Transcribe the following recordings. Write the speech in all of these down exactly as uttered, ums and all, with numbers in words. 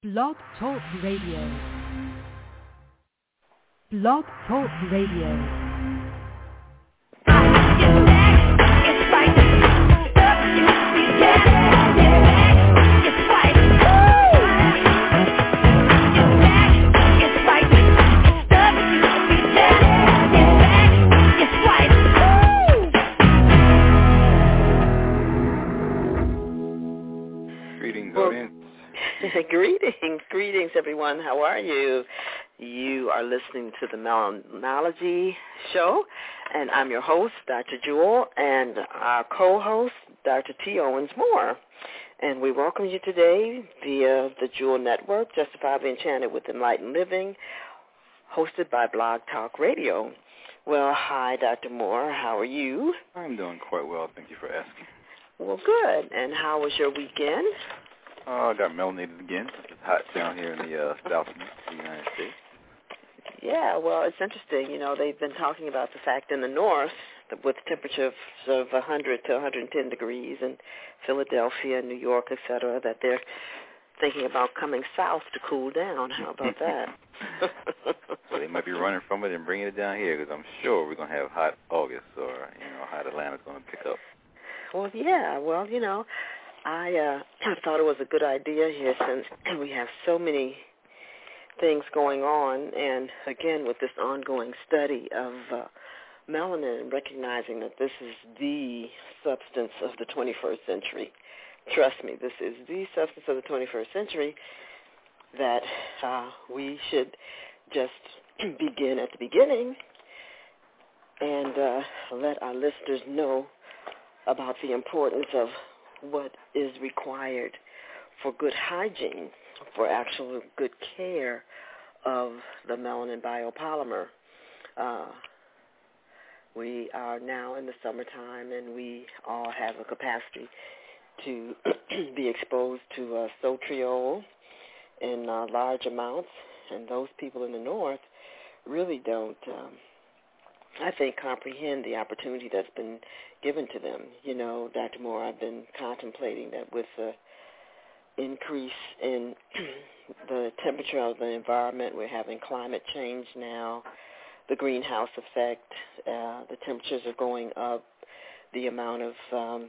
Blog Talk Radio. Blog Talk Radio. Greetings, greetings, everyone. How are you? You are listening to the Melanology Show, and I'm your host, Doctor Jewel, and our co-host, Doctor T. Owens Moore. And we welcome you today via the Jewel Network, Justifiably Enchanted with Enlightened Living, hosted by Blog Talk Radio. Well, hi, Doctor Moore. How are you? I'm doing quite well. Thank you for asking. Well, good. And how was your weekend? Oh, I got melanated again. It's hot down here in the uh, south of the United States. Yeah, well, it's interesting. You know, they've been talking about the fact in the north that with temperatures of one hundred to one hundred ten degrees in Philadelphia, New York, et cetera, that they're thinking about coming south to cool down. How about that? So they might be running from it and bringing it down here because I'm sure we're going to have hot August or, you know, hot Atlanta's going to pick up. Well, yeah, well, you know, I uh, thought it was a good idea here since we have so many things going on, and again with this ongoing study of uh, melanin, recognizing that this is the substance of the twenty-first century. Trust me, this is the substance of the twenty-first century, that uh, we should just begin at the beginning and uh, let our listeners know about the importance of what is required for good hygiene, for actual good care of the melanin biopolymer. Uh, we are now in the summertime, and we all have a capacity to be exposed to uh, sotriol in uh, large amounts, and those people in the north really don't, um, I think, comprehend the opportunity that's been given to them. You know, Doctor Moore, I've been contemplating that with the increase in the temperature of the environment, we're having climate change now, the greenhouse effect, uh, the temperatures are going up, the amount of um,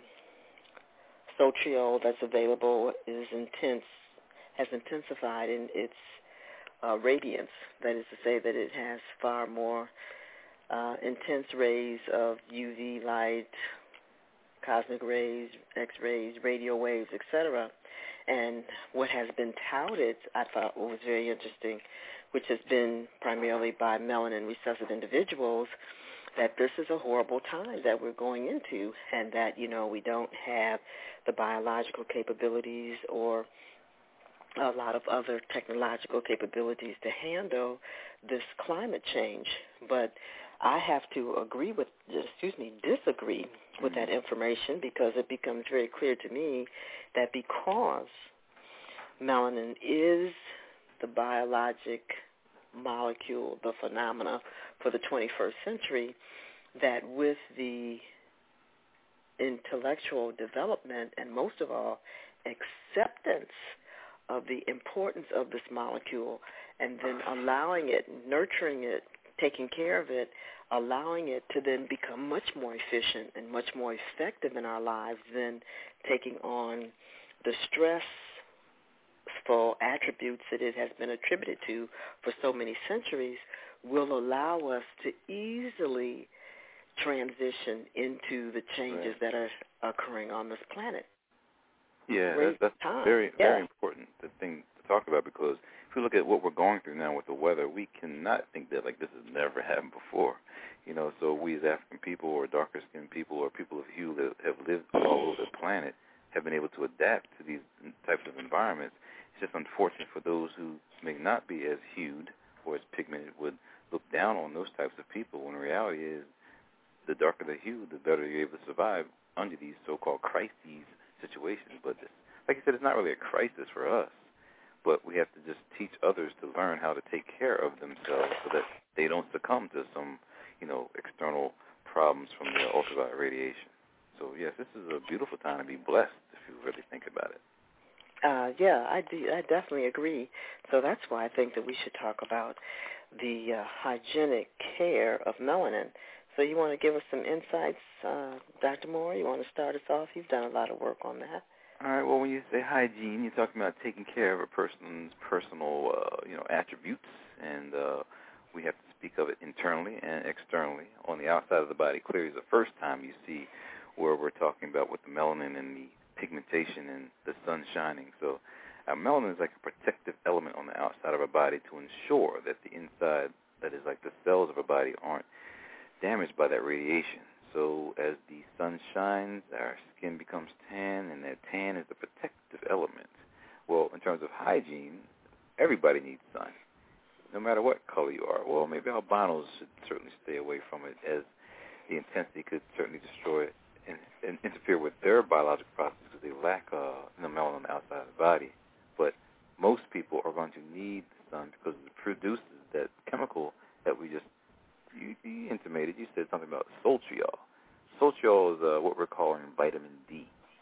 sotriol that's available is intense, has intensified in its uh, radiance. That is to say that it has far more Uh, intense rays of U V light, cosmic rays, X-rays, radio waves, et cetera. And what has been touted, I thought was very interesting, which has been primarily by melanin recessive individuals, that this is a horrible time that we're going into, and that, you know, we don't have the biological capabilities or a lot of other technological capabilities to handle this climate change. But I have to agree with, excuse me, disagree with that information, because it becomes very clear to me that because melanin is the biologic molecule, the phenomena for the twenty-first century, that with the intellectual development and most of all acceptance of the importance of this molecule, and then allowing it, nurturing it, taking care of it, allowing it to then become much more efficient and much more effective in our lives than taking on the stressful attributes that it has been attributed to for so many centuries, will allow us to easily transition into the changes right. that are occurring on this planet. Yeah, that's, that's very, yeah. very important, the thing to talk about, because if we look at what we're going through now with the weather, we cannot think that, like, this has never happened before. You know, so we as African people or darker-skinned people or people of hue that have lived all over the planet have been able to adapt to these types of environments. It's just unfortunate for those who may not be as hued or as pigmented would look down on those types of people, when the reality is the darker the hue, the better you're able to survive under these so-called crises situations. But this, like I said, it's not really a crisis for us, but we have to just teach others to learn how to take care of themselves so that they don't succumb to some, you know, external problems from the ultraviolet radiation. So, yes, this is a beautiful time to be blessed if you really think about it. Uh, yeah, I do. I definitely agree. So that's why I think that we should talk about the uh, hygienic care of melanin. So you want to give us some insights, uh, Doctor Moore? You want to start us off? You've done a lot of work on that. All right. Well, when you say hygiene, you're talking about taking care of a person's personal, uh, you know, attributes, and uh, we have to speak of it internally and externally. On the outside of the body, clearly, is the first time you see where we're talking about with the melanin and the pigmentation and the sun shining. So our melanin is like a protective element on the outside of our body to ensure that the inside, that is like the cells of our body, aren't damaged by that radiation. So as the sun shines, our skin becomes tan, and that tan is the protective element. Well, in terms of hygiene, everybody needs sun, no matter what color you are. Well, maybe albinos should certainly stay away from it, as the intensity could certainly destroy it and, and interfere with their biological processes because they lack uh, the melanin on the outside of the body. But most people are going to need the sun because it produces that chemical that we just You, you intimated, you said something about soltriol. Soltriol is uh, what we're calling vitamin D.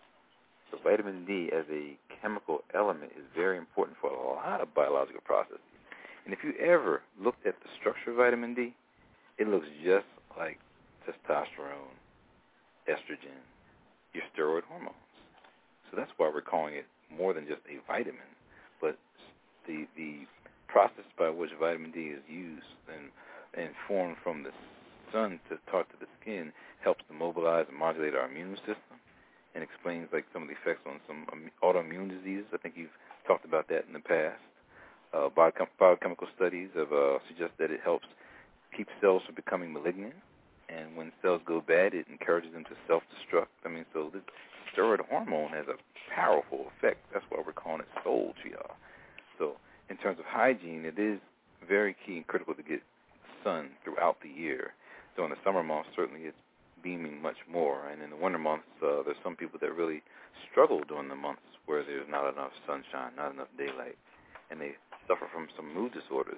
So vitamin D as a chemical element is very important for a lot of biological processes. And if you ever looked at the structure of vitamin D, it looks just like testosterone, estrogen, your steroid hormones. So that's why we're calling it more than just a vitamin, but the the process by which vitamin D is used and and formed from the sun to talk to the skin helps to mobilize and modulate our immune system, and explains like some of the effects on some autoimmune diseases. I think you've talked about that in the past. Uh, biochem- biochemical studies have uh, suggested that it helps keep cells from becoming malignant, and when cells go bad, it encourages them to self-destruct. I mean, so this steroid hormone has a powerful effect. That's why we're calling it soltriol. So in terms of hygiene, it is very key and critical to get sun throughout the year. So in the summer months, certainly it's beaming much more, and in the winter months, uh, there's some people that really struggle during the months where there's not enough sunshine, not enough daylight, and they suffer from some mood disorders.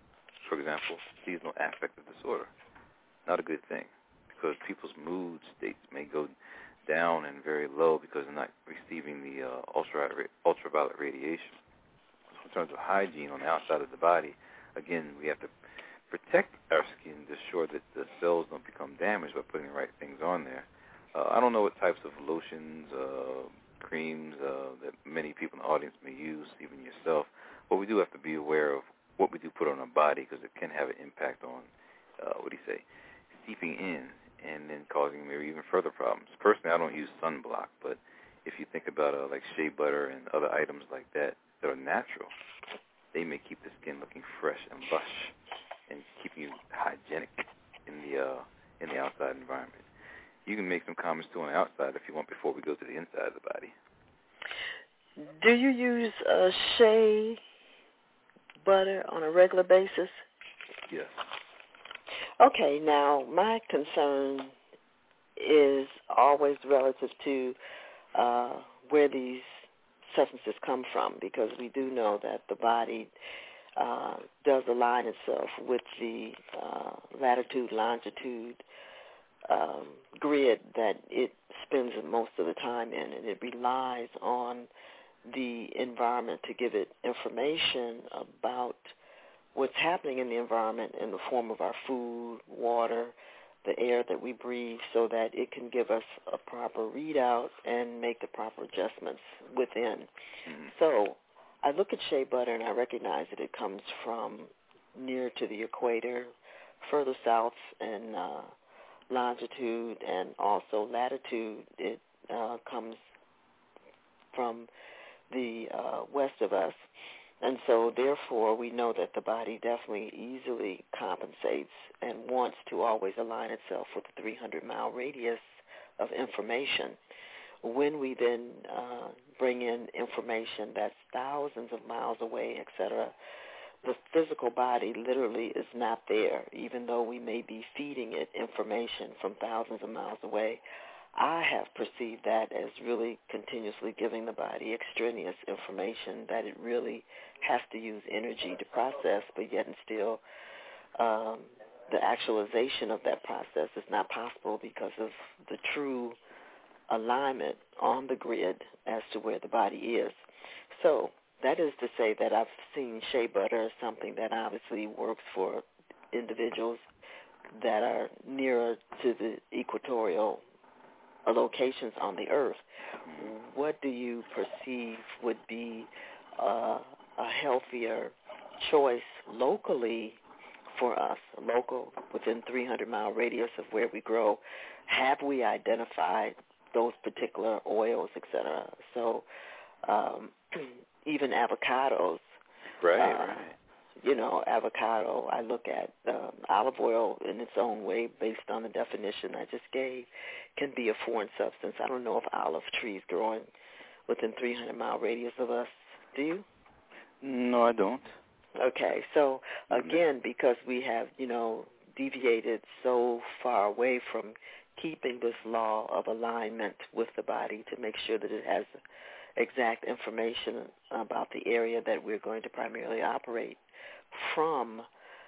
For example, seasonal affective disorder. Not a good thing, because people's mood states may go down and very low because they're not receiving the uh, ultraviolet, ultraviolet radiation. So in terms of hygiene on the outside of the body, again, we have to protect our skin to ensure that the cells don't become damaged by putting the right things on there. Uh, I don't know what types of lotions, uh, creams uh, that many people in the audience may use, even yourself, but we do have to be aware of what we do put on our body because it can have an impact on, uh, what do you say, seeping in and then causing maybe even further problems. Personally, I don't use sunblock, but if you think about uh, like shea butter and other items like that that are natural, they may keep the skin looking fresh and lush and keeping you hygienic in the uh, in the outside environment. You can make some comments too on the outside if you want before we go to the inside of the body. Do you use uh, shea butter on a regular basis? Yes. Okay, now my concern is always relative to uh, where these substances come from, because we do know that the body uh, does align itself with the uh, latitude, longitude um, grid that it spends most of the time in, and it relies on the environment to give it information about what's happening in the environment in the form of our food, water, the air that we breathe, so that it can give us a proper readout and make the proper adjustments within. Mm-hmm. So I look at shea butter and I recognize that it comes from near to the equator, further south in uh, longitude and also latitude. It uh, comes from the uh, west of us. And so, therefore, we know that the body definitely easily compensates and wants to always align itself with a three hundred mile radius of information. When we then uh, bring in information that's thousands of miles away, et cetera, the physical body literally is not there, even though we may be feeding it information from thousands of miles away. I have perceived that as really continuously giving the body extraneous information that it really has to use energy to process, but yet and still um, the actualization of that process is not possible because of the true alignment on the grid as to where the body is. so that is to say that I've seen shea butter as something that obviously works for individuals that are nearer to the equatorial locations on the earth. What do you perceive would be uh, a healthier choice locally for us, local, within three hundred mile radius of where we grow? Have we identified those particular oils, et cetera? So um, even avocados. Right, uh, right. You know, avocado, I look at um, olive oil in its own way based on the definition I just gave, can be a foreign substance. I don't know if olive trees growing within three hundred mile radius of us. Do you? No, I don't. Okay, so again, because we have, you know, deviated so far away from keeping this law of alignment with the body to make sure that it has exact information about the area that we're going to primarily operate from,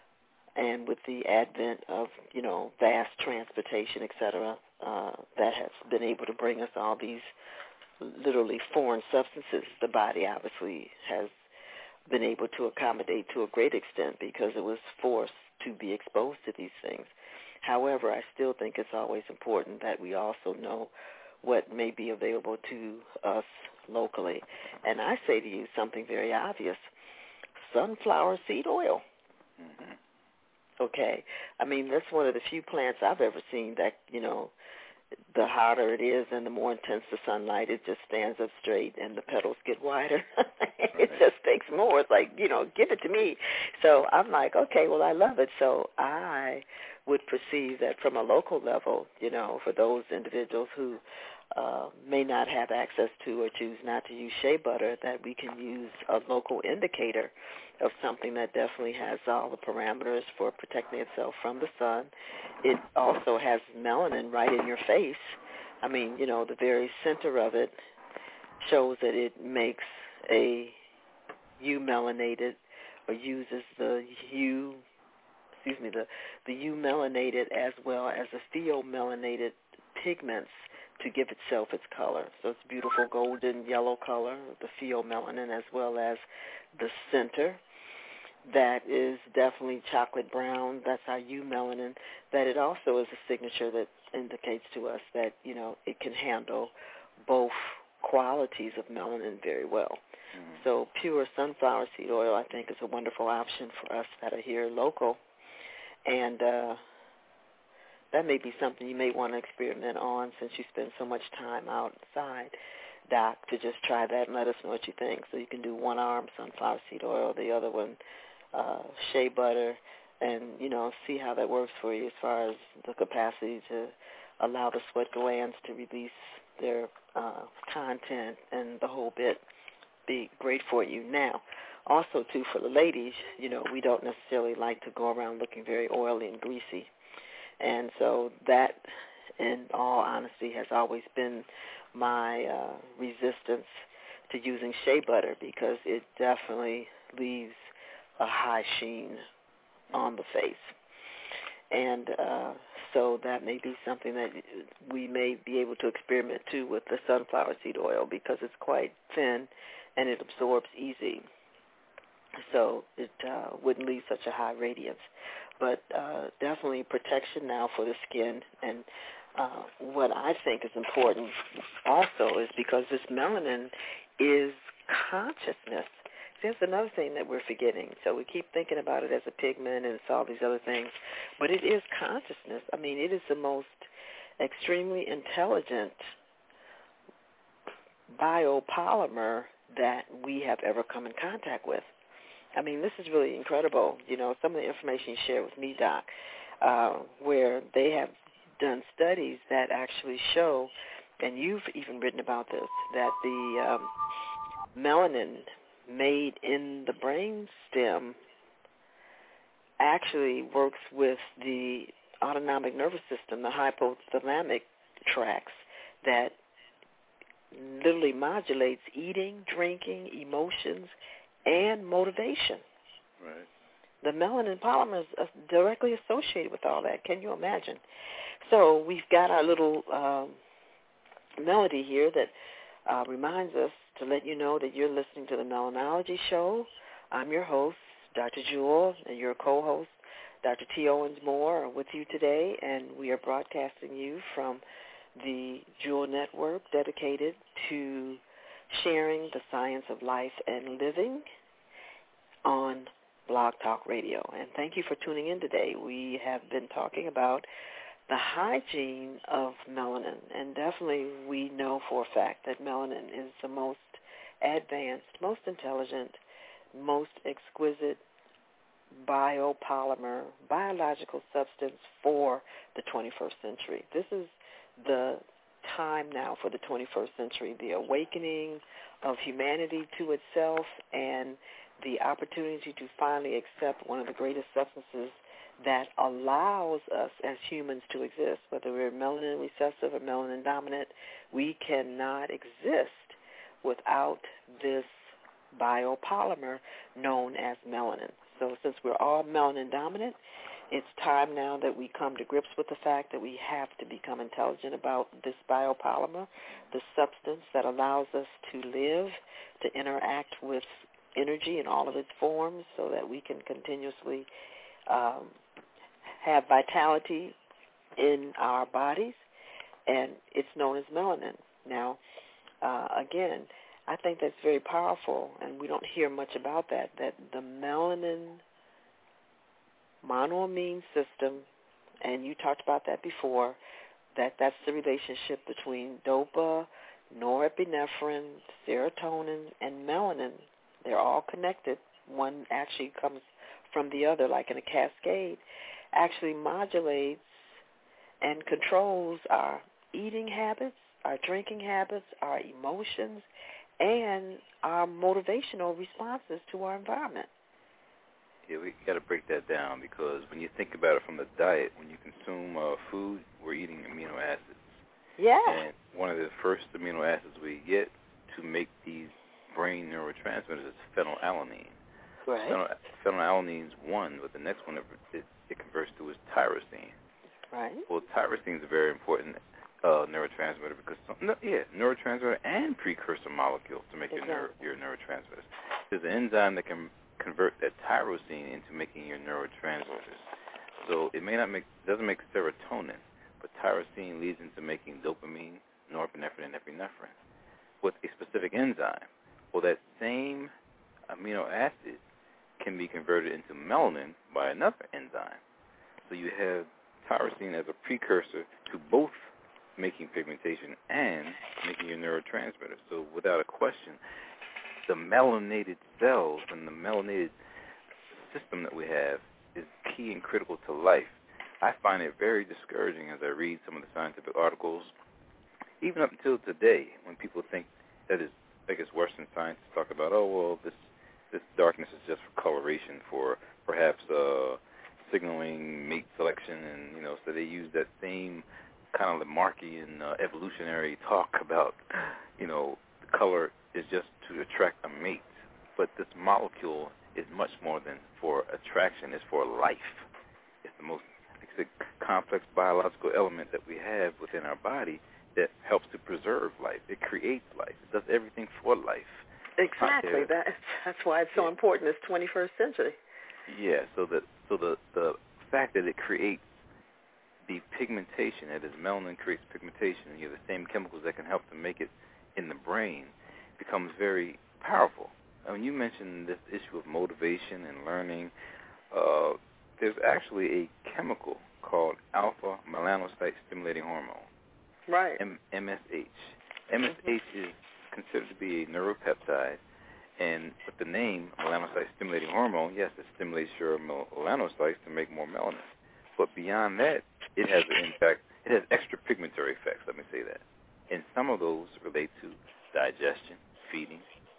and with the advent of, you know, vast transportation, et cetera, uh, that has been able to bring us all these literally foreign substances, the body obviously has been able to accommodate to a great extent because it was forced to be exposed to these things. However, I still think it's always important that we also know what may be available to us locally. And I say to you something very obvious: sunflower seed oil. Mm-hmm. Okay. I mean, that's one of the few plants I've ever seen that, you know, the hotter it is and the more intense the sunlight, it just stands up straight and the petals get wider. It just takes more. It's like, you know, give it to me. So I'm like, okay, well, I love it. So I would perceive that from a local level, you know, for those individuals who uh, may not have access to or choose not to use shea butter, that we can use a local indicator of something that definitely has all the parameters for protecting itself from the sun. It also has melanin right in your face. I mean, you know, the very center of it shows that it makes a eumelanated, or uses the U, excuse me, the, the eumelanated as well as the pheomelanated pigments to give itself its color. So it's beautiful golden yellow color, the pheomelanin, as well as the center that is definitely chocolate brown. That's our eumelanin. That it also is a signature that indicates to us that, you know, it can handle both qualities of melanin very well. Mm-hmm. So pure sunflower seed oil, I think, is a wonderful option for us that are here local. And uh, that may be something you may want to experiment on since you spend so much time outside, Doc, to just try that and let us know what you think. So you can do one arm sunflower seed oil, the other one uh, shea butter, and, you know, see how that works for you as far as the capacity to allow the sweat glands to release their uh, content and the whole bit. Be great for you. Now, also, too, for the ladies, you know, we don't necessarily like to go around looking very oily and greasy. And so that, in all honesty, has always been my uh, resistance to using shea butter because it definitely leaves a high sheen on the face. And uh, so that may be something that we may be able to experiment, too, with the sunflower seed oil because it's quite thin and it absorbs easy. So it uh, wouldn't leave such a high radiance. But uh, definitely protection now for the skin. And uh, what I think is important also is because this melanin is consciousness. There's another thing that we're forgetting. So we keep thinking about it as a pigment and it's all these other things. But it is consciousness. I mean, it is the most extremely intelligent biopolymer that we have ever come in contact with. I mean, this is really incredible. You know, some of the information you shared with me, Doc, uh, where they have done studies that actually show, and you've even written about this, that the um, melanin made in the brain stem actually works with the autonomic nervous system, the hypothalamic tracts, that literally modulates eating, drinking, emotions, and motivation. Right. The melanin polymer is directly associated with all that. Can you imagine? So we've got our little um, melody here that uh, reminds us to let you know that you're listening to the Melanology Show. I'm your host, Doctor Jewel, and your co-host, Doctor T. Owens Moore, are with you today, and we are broadcasting you from the Jewel Network, dedicated to sharing the science of life and living on Blog Talk Radio. And thank you for tuning in today. We have been talking about the hygiene of melanin, and definitely we know for a fact that melanin is the most advanced, most intelligent, most exquisite biopolymer, biological substance for the twenty-first century. This is the time now for the twenty-first century, the awakening of humanity to itself and the opportunity to finally accept one of the greatest substances that allows us as humans to exist. Whether we're melanin recessive or melanin dominant, we cannot exist without this biopolymer known as melanin. So since we're all melanin dominant, it's time now that we come to grips with the fact that we have to become intelligent about this biopolymer, the substance that allows us to live, to interact with energy in all of its forms so that we can continuously um, have vitality in our bodies, and it's known as melanin. Now, uh, again, I think that's very powerful, and we don't hear much about that, that the melanin monoamine system, and you talked about that before, that that's the relationship between dopa, norepinephrine, serotonin, and melanin. They're all connected. One actually comes from the other, like in a cascade, actually modulates and controls our eating habits, our drinking habits, our emotions, and our motivational responses to our environment. Yeah, we got to break that down, because when you think about it from the diet, when you consume uh, food, we're eating amino acids. Yeah. And one of the first amino acids we get to make these brain neurotransmitters is phenylalanine. Right. Phenyl- phenylalanine is one, but the next one it, it, it converts to is tyrosine. Right. Well, tyrosine is a very important uh, neurotransmitter because, some, no, yeah, neurotransmitter and precursor molecule to make Exactly. your, neuro, your neurotransmitters. There's an enzyme that can convert that tyrosine into making your neurotransmitters. So it may not make, doesn't make serotonin, but tyrosine leads into making dopamine, norepinephrine, and epinephrine with a specific enzyme. Well, that same amino acid can be converted into melanin by another enzyme. So you have tyrosine as a precursor to both making pigmentation and making your neurotransmitters. So without a question, the melanated cells and the melanated system that we have is key and critical to life. I find it very discouraging as I read some of the scientific articles, even up until today, when people think that it's, I guess Western scientists talk about, oh, well, this this darkness is just for coloration, for perhaps uh, signaling mate selection, and, you know, so they use that same kind of Lamarckian uh, evolutionary talk about, you know, the color is just to attract a mate. But this molecule is much more than for attraction. It's for life. It's the most it's a complex biological element that we have within our body that helps to preserve life. It creates life. It does everything for life. Exactly. That, that's why it's so yeah. important this twenty-first century. Yeah, so the, so the, the fact that it creates the pigmentation, that is, melanin creates pigmentation, and you have the same chemicals that can help to make it in the brain, becomes very powerful. I mean, you mentioned this issue of motivation and learning. Uh, there's actually a chemical called alpha melanocyte stimulating hormone. Right. M- MSH. M S H is considered to be a neuropeptide, and with the name melanocyte stimulating hormone, yes, it stimulates your melanocytes to make more melanin. But beyond that, it has an impact. It has extra pigmentary effects, let me say that. And some of those relate to digestion, feeding.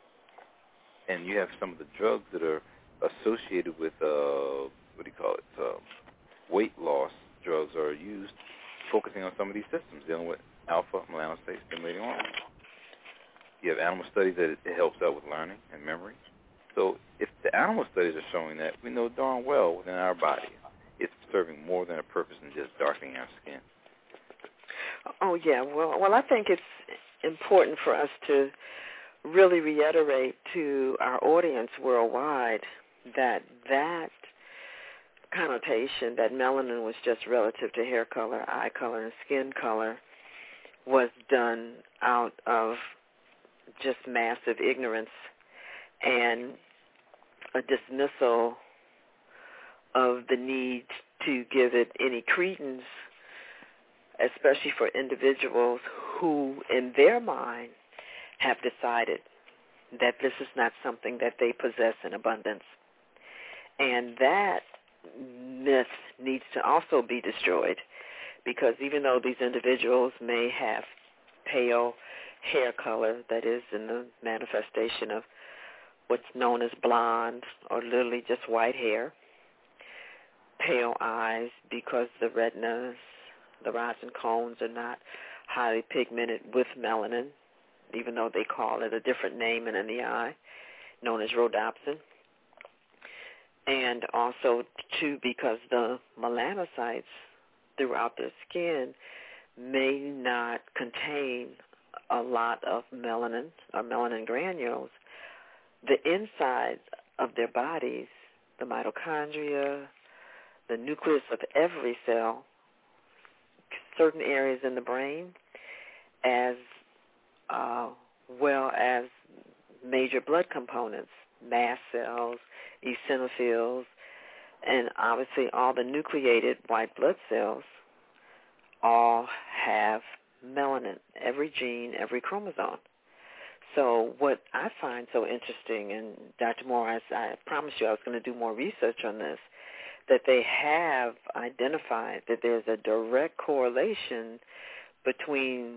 And you have some of the drugs that are associated with, uh, what do you call it, uh, weight loss drugs are used focusing on some of these systems, dealing with alpha melanocyte stimulating hormone. You have animal studies that it helps out with learning and memory. So if the animal studies are showing that, we know darn well within our body it's serving more than a purpose than just darkening our skin. Oh, yeah. Well, well, I think it's important for us to really reiterate to our audience worldwide that that connotation that melanin was just relative to hair color, eye color, and skin color was done out of just massive ignorance and a dismissal of the need to give it any credence, especially for individuals who, in their mind, have decided that this is not something that they possess in abundance. And that myth needs to also be destroyed, because even though these individuals may have pale hair color, that is in the manifestation of what's known as blonde or literally just white hair, pale eyes because the retinas, the rods and cones are not highly pigmented with melanin, even though they call it a different name in the eye, known as rhodopsin. And also, too, because the melanocytes throughout their skin may not contain a lot of melanin or melanin granules, the inside of their bodies, the mitochondria, the nucleus of every cell, certain areas in the brain, as uh, well as major blood components, mast cells, eosinophils, and obviously all the nucleated white blood cells all have melanin, every gene, every chromosome. So what I find so interesting, and Doctor Moore, I, I promised you I was going to do more research on this, that they have identified that there's a direct correlation between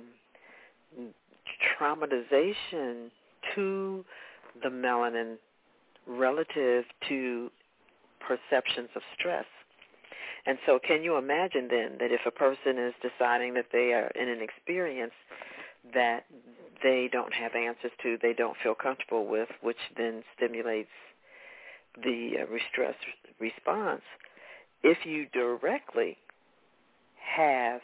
traumatization to the melanin relative to perceptions of stress. And so can you imagine then that if a person is deciding that they are in an experience that they don't have answers to, they don't feel comfortable with, which then stimulates the uh, stress response, if you directly have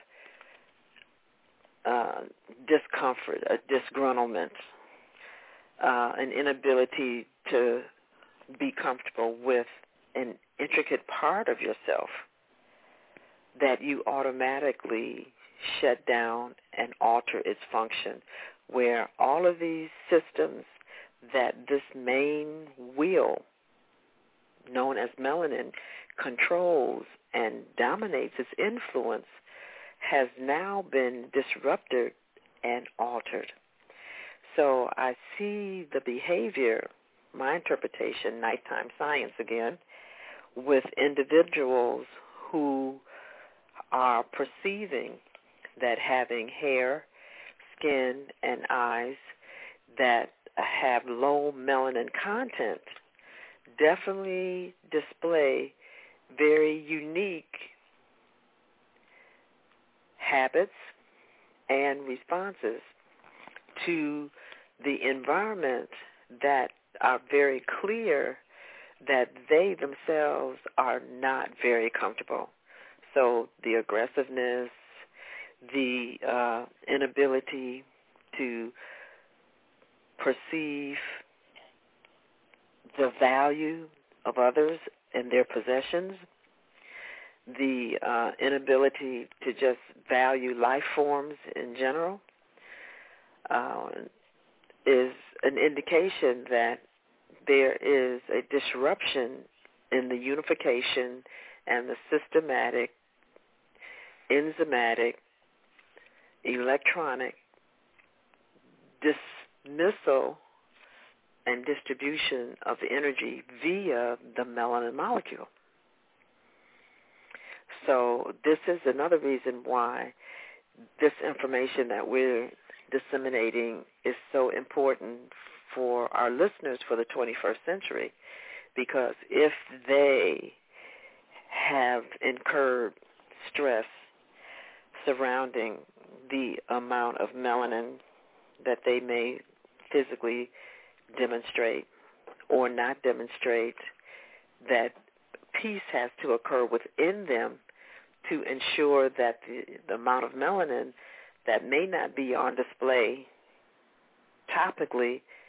uh, discomfort, a disgruntlement, uh, an inability to be comfortable with an intricate part of yourself, that you automatically shut down and alter its function, where all of these systems that this main wheel, known as melanin, controls and dominates its influence, has now been disrupted and altered. So I see the behavior, my interpretation, nighttime science again, with individuals who are perceiving that having hair, skin, and eyes that have low melanin content definitely display very unique habits and responses to the environment that are very clear that they themselves are not very comfortable. So the aggressiveness, the uh, inability to perceive the value of others and their possessions, the uh, inability to just value life forms in general, uh, is an indication that there is a disruption in the unification and the systematic, enzymatic, electronic dismissal and distribution of the energy via the melanin molecule. So this is another reason why this information that we're disseminating is so important for our listeners for the twenty-first century, because if they have incurred stress surrounding the amount of melanin that they may physically demonstrate or not demonstrate, that peace has to occur within them to ensure that the, the amount of melanin that may not be on display topically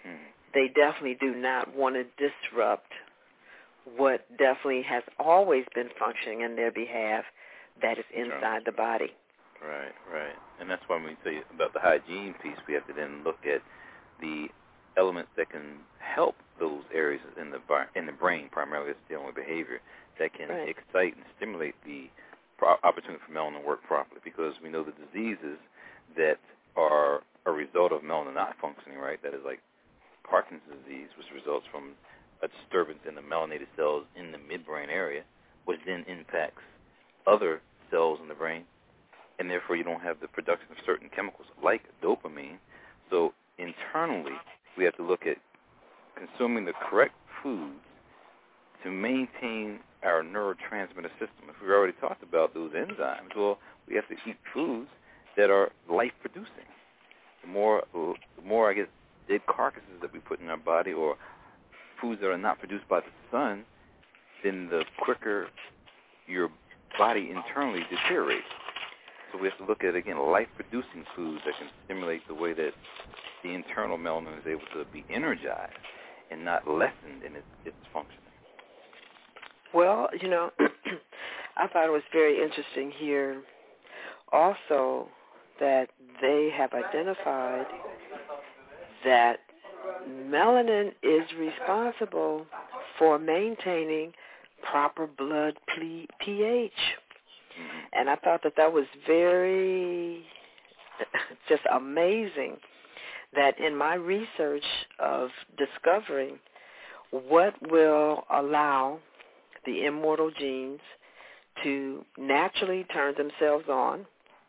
Hmm. They definitely do not want to disrupt what definitely has always been functioning in their behalf, that is inside the body. Right, right. And that's why when we say about the hygiene piece, we have to then look at the elements that can help those areas in the in the brain, primarily that's dealing with behavior, that can right. excite and stimulate the pro- opportunity for melanin to work properly. Because we know the diseases that are a result of melanin not functioning right, that is like Parkinson's disease, which results from a disturbance in the melanated cells in the midbrain area, which then impacts other cells in the brain, and therefore you don't have the production of certain chemicals like dopamine. So internally, we have to look at consuming the correct foods to maintain our neurotransmitter system. If we've already talked about those enzymes, well, we have to eat foods that are life-producing. The more, the more, I guess, dead carcasses that we put in our body or foods that are not produced by the sun, then the quicker your body internally deteriorates. So we have to look at, again, life-producing foods that can stimulate the way that the internal melanin is able to be energized and not lessened in its, its functioning. Well, you know, I thought it was very interesting here also that they have identified that melanin is responsible for maintaining proper blood pH. Mm-hmm. And I thought that that was very just amazing that in my research of discovering what will allow the immortal genes to naturally turn themselves on,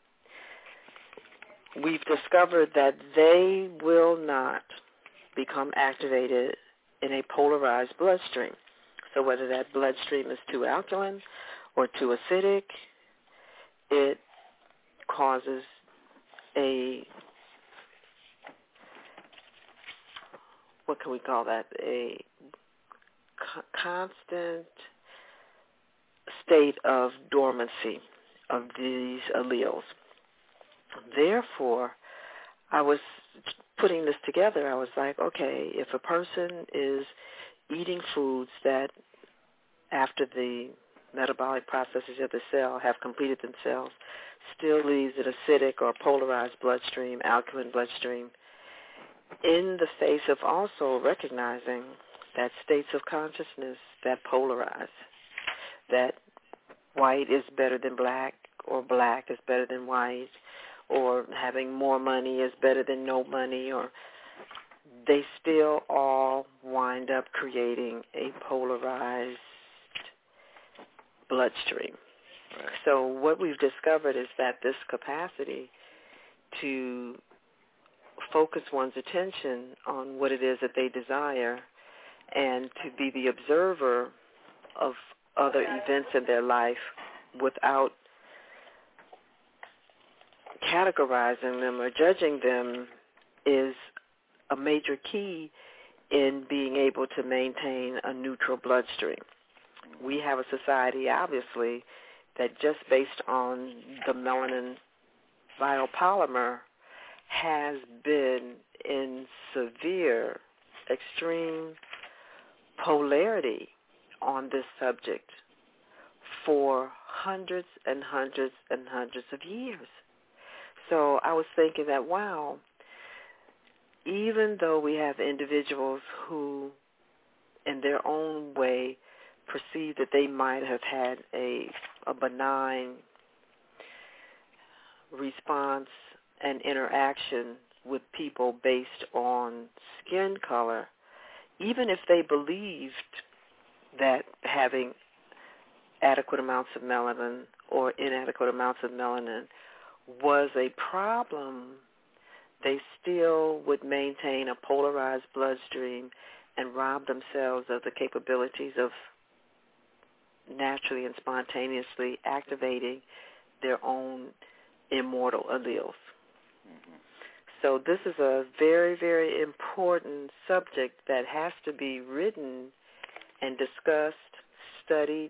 we've discovered that they will not become activated in a polarized bloodstream. So whether that bloodstream is too alkaline or too acidic, it causes a, what can we call that, a co- constant state of dormancy of these alleles. Therefore, I was putting this together. I was like, okay, if a person is eating foods that after the metabolic processes of the cell have completed themselves still leaves an acidic or polarized bloodstream, alkaline bloodstream, in the face of also recognizing that states of consciousness that polarize, that white is better than black or black is better than white, or having more money is better than no money, or they still all wind up creating a polarized bloodstream. Right. So what we've discovered is that this capacity to focus one's attention on what it is that they desire and to be the observer of other events in their life without categorizing them or judging them is a major key in being able to maintain a neutral bloodstream. We have a society, obviously, that just based on the melanin biopolymer has been in severe, extreme polarity on this subject for hundreds and hundreds and hundreds of years. So I was thinking that, wow, even though we have individuals who, in their own way, perceive that they might have had a, a benign response and interaction with people based on skin color, even if they believed that having adequate amounts of melanin or inadequate amounts of melanin was a problem, they still would maintain a polarized bloodstream and rob themselves of the capabilities of naturally and spontaneously activating their own immortal alleles. Mm-hmm. So this is a very, very important subject that has to be written and discussed, studied,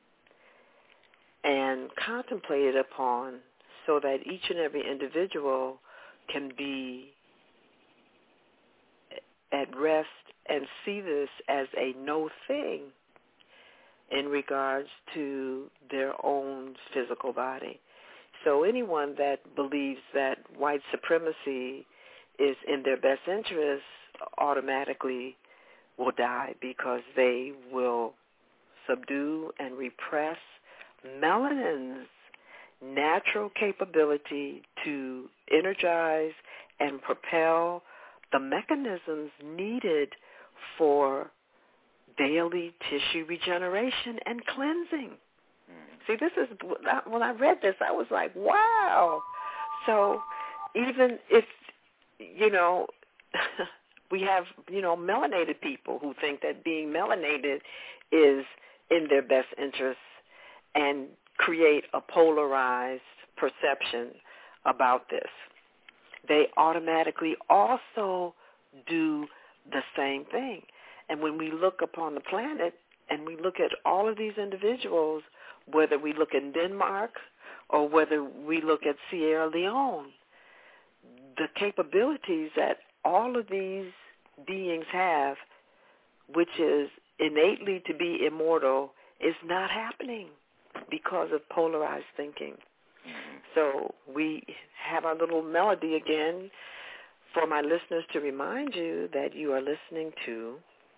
and contemplated upon so that each and every individual can be at rest and see this as a no thing in regards to their own physical body. So anyone that believes that white supremacy is in their best interest automatically will die, because they will subdue and repress melanin's natural capability to energize and propel the mechanisms needed for daily tissue regeneration and cleansing. See, this is, when I read this, I was like, wow. So even if, you know, we have, you know, melanated people who think that being melanated is in their best interest and create a polarized perception about this. They automatically also do the same thing. And when we look upon the planet and we look at all of these individuals, whether we look in Denmark or whether we look at Sierra Leone, the capabilities that all of these beings have, which is innately to be immortal, is not happening because of polarized thinking. So we have our little melody again for my listeners to remind you that you are listening to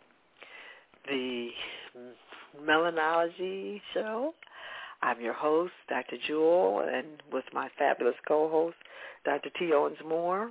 the Melanology Show. I'm your host, Doctor Jewel, and with my fabulous co-host, Doctor T. Owens Moore.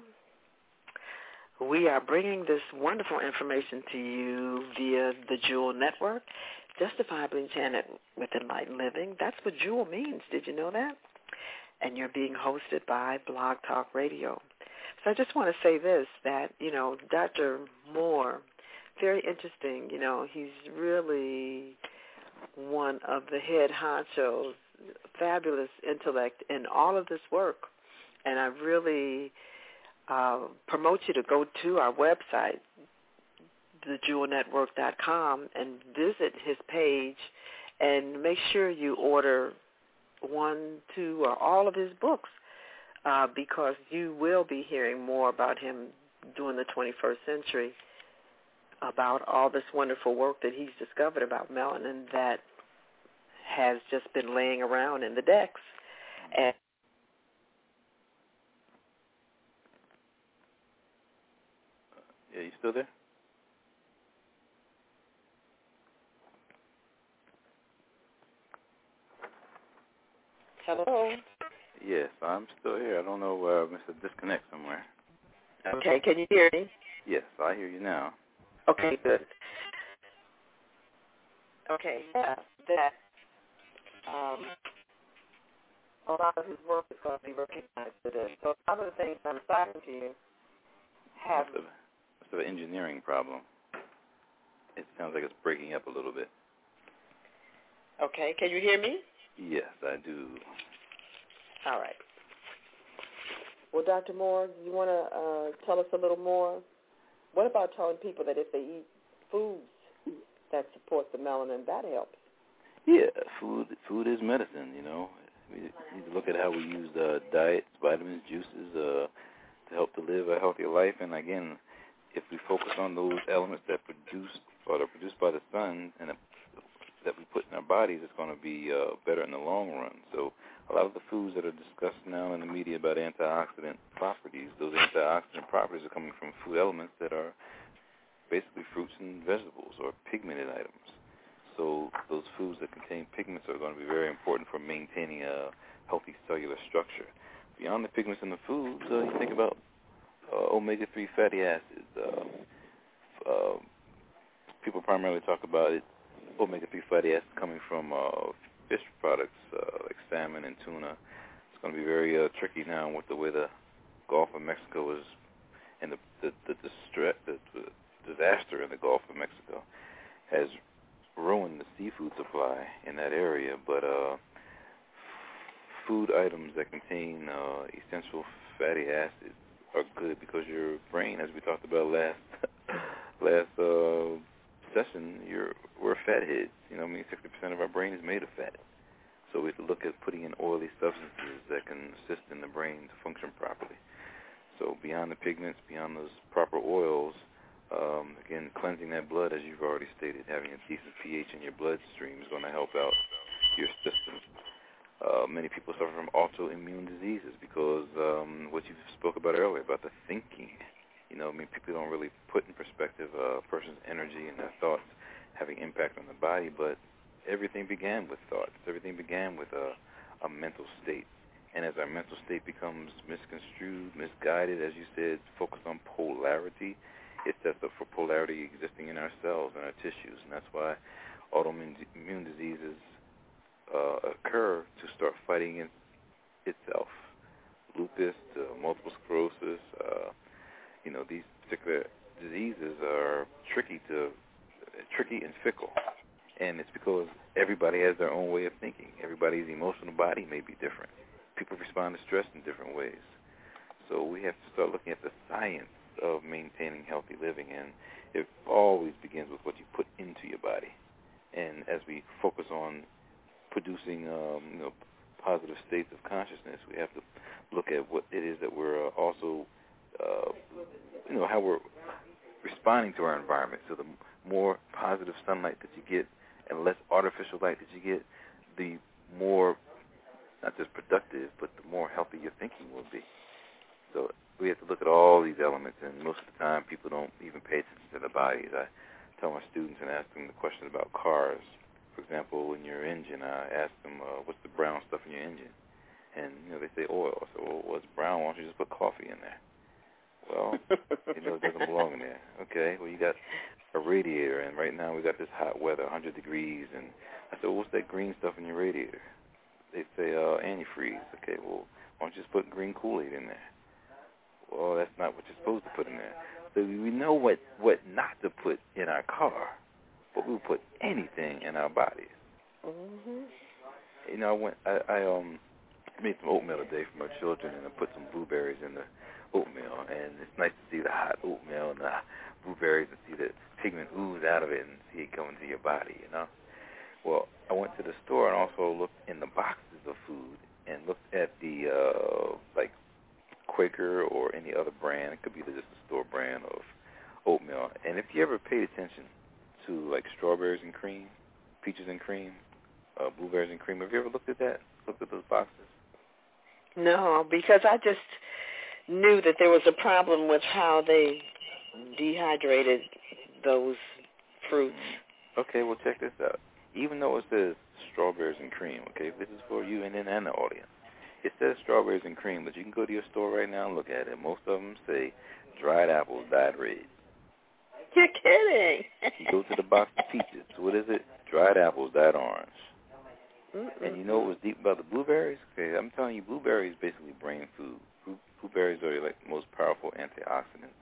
We are bringing this wonderful information to you via the Jewel Network, justifiably enchanted with enlightened living. That's what Jewel means. Did you know that? And you're being hosted by Blog Talk Radio. So I just want to say this, that, you know, Doctor Moore, very interesting. You know, he's really one of the head honchos, fabulous intellect in all of this work. And I really uh, promote you to go to our website, the jewel network dot com, and visit his page and make sure you order one, two, or all of his books, uh, because you will be hearing more about him during the twenty-first century, about all this wonderful work that he's discovered about melanin that has just been laying around in the decks. And yeah, you still there? hello? Yes, I'm still here. I don't know, uh, Mister Disconnect somewhere. Okay, can you hear me? Yes, I hear you now. Okay, good. Okay, yeah, that um, a lot of his work is going to be recognized today. So a lot of the things I'm citing to you have... It's a, it's an engineering problem. It sounds like it's breaking up a little bit. Okay, can you hear me? Yes, I do. All right. Well, Doctor Moore, you want to uh, tell us a little more? What about telling people that if they eat foods that support the melanin, that helps? Yeah, food food is medicine, you know. We need to look at how we use uh, diets, vitamins, juices uh, to help to live a healthier life. And, again, if we focus on those elements that produce or are produced by the sun and uh, that we put in our bodies, it's going to be uh, better in the long run. So a lot of the foods that are discussed now in the media about antioxidant properties, those antioxidant properties are coming from food elements that are basically fruits and vegetables or pigmented items. So those foods that contain pigments are going to be very important for maintaining a healthy cellular structure. Beyond the pigments in the foods, uh, you think about uh, omega three fatty acids. Uh, uh, people primarily talk about it, omega three fatty acids coming from uh, fish products uh, like salmon and tuna. It's going to be very uh, tricky now with the way the Gulf of Mexico is and the the, the, the, stre- the, the disaster in the Gulf of Mexico has ruined the seafood supply in that area. But uh, food items that contain uh, essential fatty acids are good because your brain, as we talked about last last uh, session, you're we're fatheads. You know, I mean, sixty percent of our brain is made of fat. So we have to look at putting in oily substances that can assist in the brain to function properly. So beyond the pigments, beyond those proper oils, Um, again, cleansing that blood, as you've already stated, having a decent pH in your bloodstream is going to help out your system. Uh, many people suffer from autoimmune diseases because um, what you spoke about earlier, about the thinking. You know, I mean, people don't really put in perspective uh, a person's energy and their thoughts having impact on the body, but everything began with thoughts. Everything began with a, a mental state. And as our mental state becomes misconstrued, misguided, as you said, focused on polarity, it sets up for polarity existing in our cells and our tissues. And that's why autoimmune diseases uh, occur to start fighting against itself. Lupus, uh, multiple sclerosis, uh, you know, these particular diseases are tricky to, tricky and fickle. And it's because everybody has their own way of thinking. Everybody's emotional body may be different. People respond to stress in different ways. So we have to start looking at the science of maintaining healthy living, and it always begins with what you put into your body. And as we focus on producing um, you know, positive states of consciousness, we have to look at what it is that we're uh, also, uh, you know, how we're responding to our environment. So the more positive sunlight that you get and less artificial light that you get, the more, not just productive, but the more healthy your thinking will be. So we have to look at all these elements, and most of the time people don't even pay attention to their bodies. I tell my students and ask them the question about cars. For example, in your engine, I ask them, uh, what's the brown stuff in your engine? And, you know, they say oil. I say, well, what's brown? Why don't you just put coffee in there? Well, you know, it doesn't belong in there. Okay, well, you got a radiator, and right now we got this hot weather, one hundred degrees, and I said, well, what's that green stuff in your radiator? They say uh, antifreeze. Okay, well, why don't you just put green Kool-Aid in there? Well, that's not what you're supposed to put in there. So we know what, what not to put in our car, but we'll put anything in our bodies. Mm-hmm. You know, I went, I, I um made some oatmeal today for my children, and I put some blueberries in the oatmeal, and it's nice to see the hot oatmeal and the blueberries and see the pigment ooze out of it and see it come into your body, you know. Well, I went to the store and also looked in the boxes of food and looked at the, uh, like, Quaker or any other brand. It could be just a store brand of oatmeal. And if you ever paid attention to, like, strawberries and cream, peaches and cream, uh, blueberries and cream, have you ever looked at that, looked at those boxes? No, because I just knew that there was a problem with how they dehydrated those fruits. Okay, well, check this out. Even though it says strawberries and cream, okay, this is for you and then and the audience. It says strawberries and cream, but you can go to your store right now and look at it. Most of them say dried apples dyed red. You're kidding. You go to the box of peaches. What is it? Dried apples dyed orange. Mm-mm. And you know what's deep about the blueberries? Okay, I'm telling you, blueberries basically brain food. Blueberries are like the most powerful antioxidants,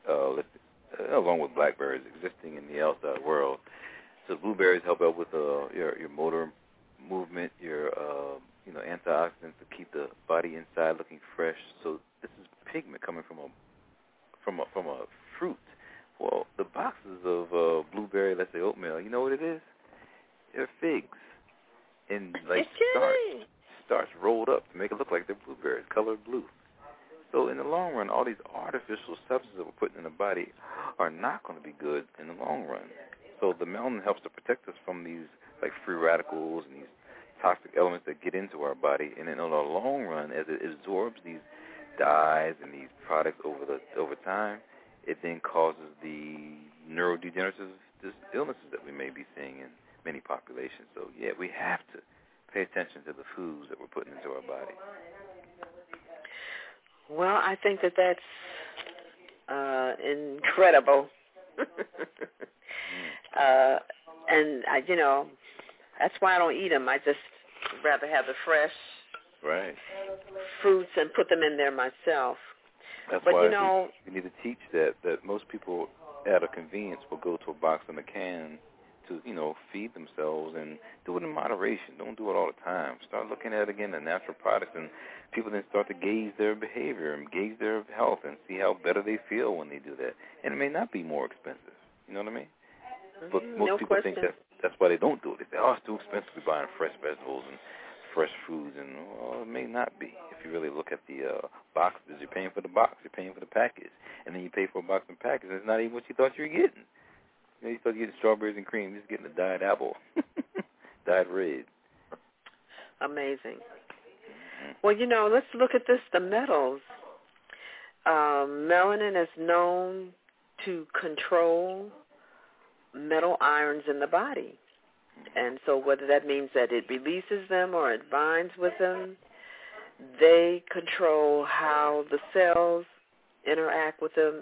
uh, along with blackberries existing in the outside world. So blueberries help out with uh, your your motor movement, your uh, you know antioxidants to keep the body inside looking fresh. So this is pigment coming from a from a from a fruit. Well, the boxes of uh, blueberry, let's say oatmeal, you know what it is? They're figs in like starch, starch rolled up to make it look like they're blueberries, colored blue. So in the long run, all these artificial substances that we're putting in the body are not going to be good in the long run. So the melanin helps to protect us from these like free radicals and these toxic elements that get into our body. And then in the long run, as it absorbs these dyes and these products over the over time, it then causes the neurodegenerative illnesses that we may be seeing in many populations. So yeah, we have to pay attention to the foods that we're putting into our body. Well, I think that that's uh, incredible. uh, and, I, you know, that's why I don't eat them. I just rather have the fresh right. fruits and put them in there myself. That's but, why you know, we, we need to teach that, that most people out of convenience will go to a box and a can to, you know, feed themselves and do it in moderation. Don't do it all the time. Start looking at, again, the natural products, and people then start to gauge their behavior and gauge their health and see how better they feel when they do that. And it may not be more expensive. You know what I mean? Mm-hmm. But most no people question. think that that's why they don't do it. They say, oh, it's too expensive to buy fresh vegetables and fresh foods, and well, it may not be. If you really look at the uh, boxes, you're paying for the box, you're paying for the package, and then you pay for a box and package, and it's not even what you thought you were getting. You know, you thought you were getting strawberries and cream, you're just getting a dyed apple, dyed red. Amazing. Well, you know, let's look at this, the metals. Um, melanin is known to control metal ions in the body. And so whether that means that it releases them or it binds with them, they control how the cells interact with them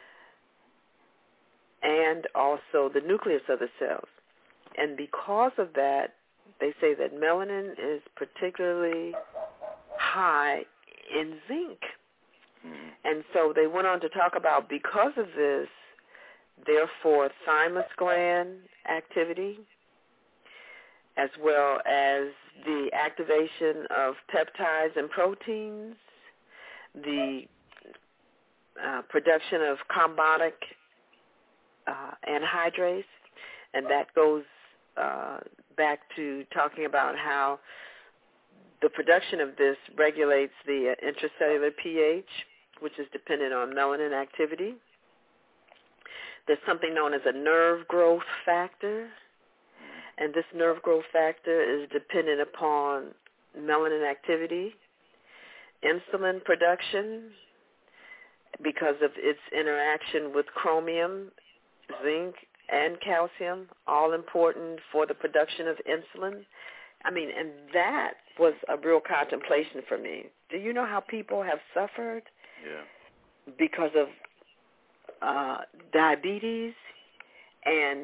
and also the nucleus of the cells. And because of that, they say that melanin is particularly high in zinc. And so they went on to talk about, because of this, therefore, thymus gland activity, as well as the activation of peptides and proteins, the uh, production of carbonic uh, anhydrase, and that goes uh, back to talking about how the production of this regulates the uh, intracellular pH, which is dependent on melanin activity. There's something known as a nerve growth factor, and this nerve growth factor is dependent upon melanin activity, insulin production, because of its interaction with chromium, zinc, and calcium, all important for the production of insulin. I mean, and that was a real contemplation for me. Do you know how people have suffered yeah. because of uh, diabetes? And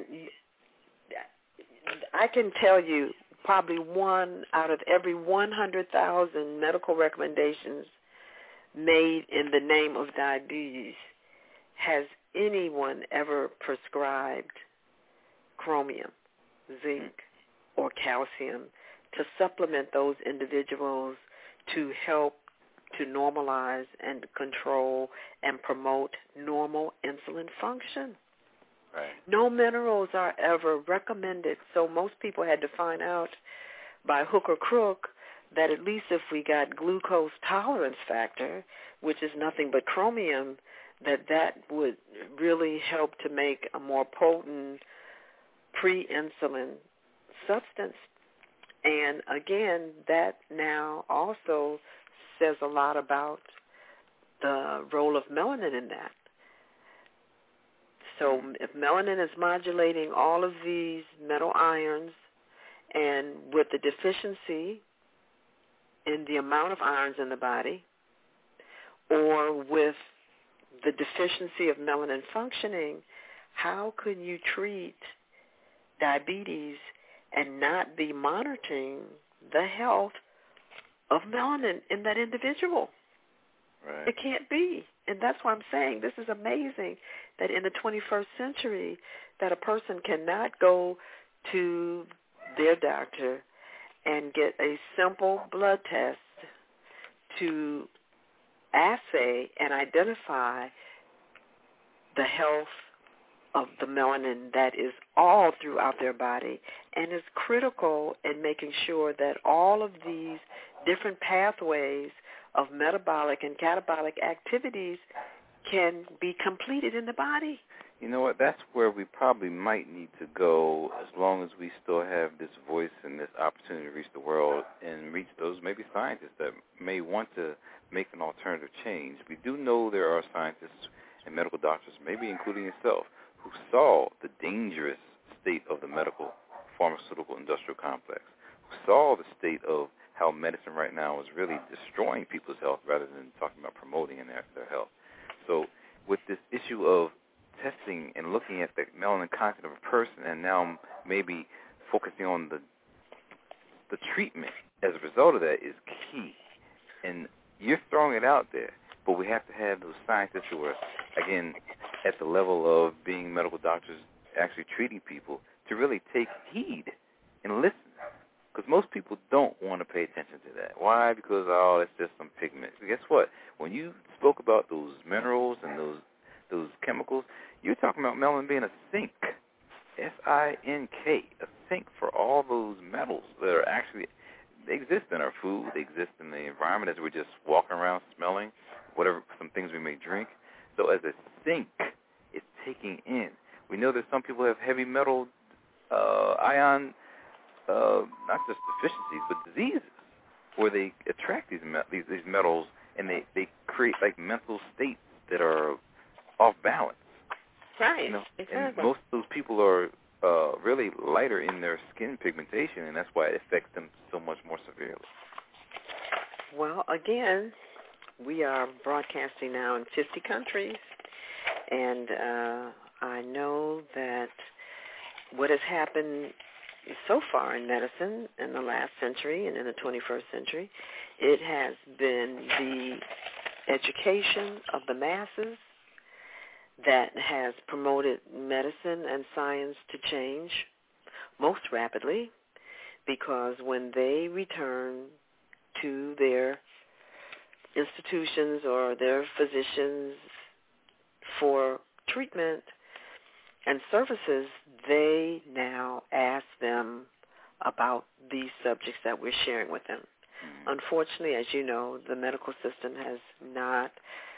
I can tell you probably one out of every one hundred thousand medical recommendations made in the name of diabetes has anyone ever prescribed chromium, zinc, or calcium to supplement those individuals to help to normalize and control and promote normal insulin function. Right. No minerals are ever recommended, so most people had to find out by hook or crook that at least if we got glucose tolerance factor, which is nothing but chromium, that that would really help to make a more potent pre-insulin substance. And again, that now also says a lot about the role of melanin in that. So if melanin is modulating all of these metal ions, and with the deficiency in the amount of ions in the body, or with the deficiency of melanin functioning, how can you treat diabetes and not be monitoring the health of melanin in that individual? Right. It can't be. And that's why I'm saying this is amazing that in the twenty-first century that a person cannot go to their doctor and get a simple blood test to assay and identify the health of the melanin that is all throughout their body and is critical in making sure that all of these different pathways of metabolic and catabolic activities can be completed in the body. You know what? That's where we probably might need to go, as long as we still have this voice and this opportunity to reach the world and reach those maybe scientists that may want to make an alternative change. We do know there are scientists and medical doctors, maybe including yourself, who saw the dangerous state of the medical, pharmaceutical, industrial complex, who saw the state of how medicine right now is really destroying people's health rather than talking about promoting their, their health. So with this issue of testing and looking at the melanin content of a person and now maybe focusing on the the treatment as a result of that is key. And you're throwing it out there, but we have to have those scientists who are, again, at the level of being medical doctors actually treating people to really take heed and listen. Because most people don't want to pay attention to that. Why? Because, oh, it's just some pigment. Guess what? When you spoke about those minerals and those those chemicals, you're talking about melanin being a sink, S I N K, a sink for all those metals that are actually they exist in our food. They exist in the environment as we're just walking around smelling, whatever, some things we may drink. So as a sink, it's taking in. We know that some people have heavy metal uh, ion, uh, not just deficiencies, but diseases, where they attract these me- these, these metals, and they, they create like mental states that are off balance. Right. You know? Exactly. And most of those people are uh, really lighter in their skin pigmentation, and that's why it affects them so much more severely. Well, again, we are broadcasting now in fifty countries, and uh, I know that what has happened so far in medicine in the last century and in the twenty-first century, it has been the education of the masses that has promoted medicine and science to change most rapidly, because when they return to their institutions or their physicians for treatment and services, they now ask them about these subjects that we're sharing with them. Unfortunately, as you know, the medical system has not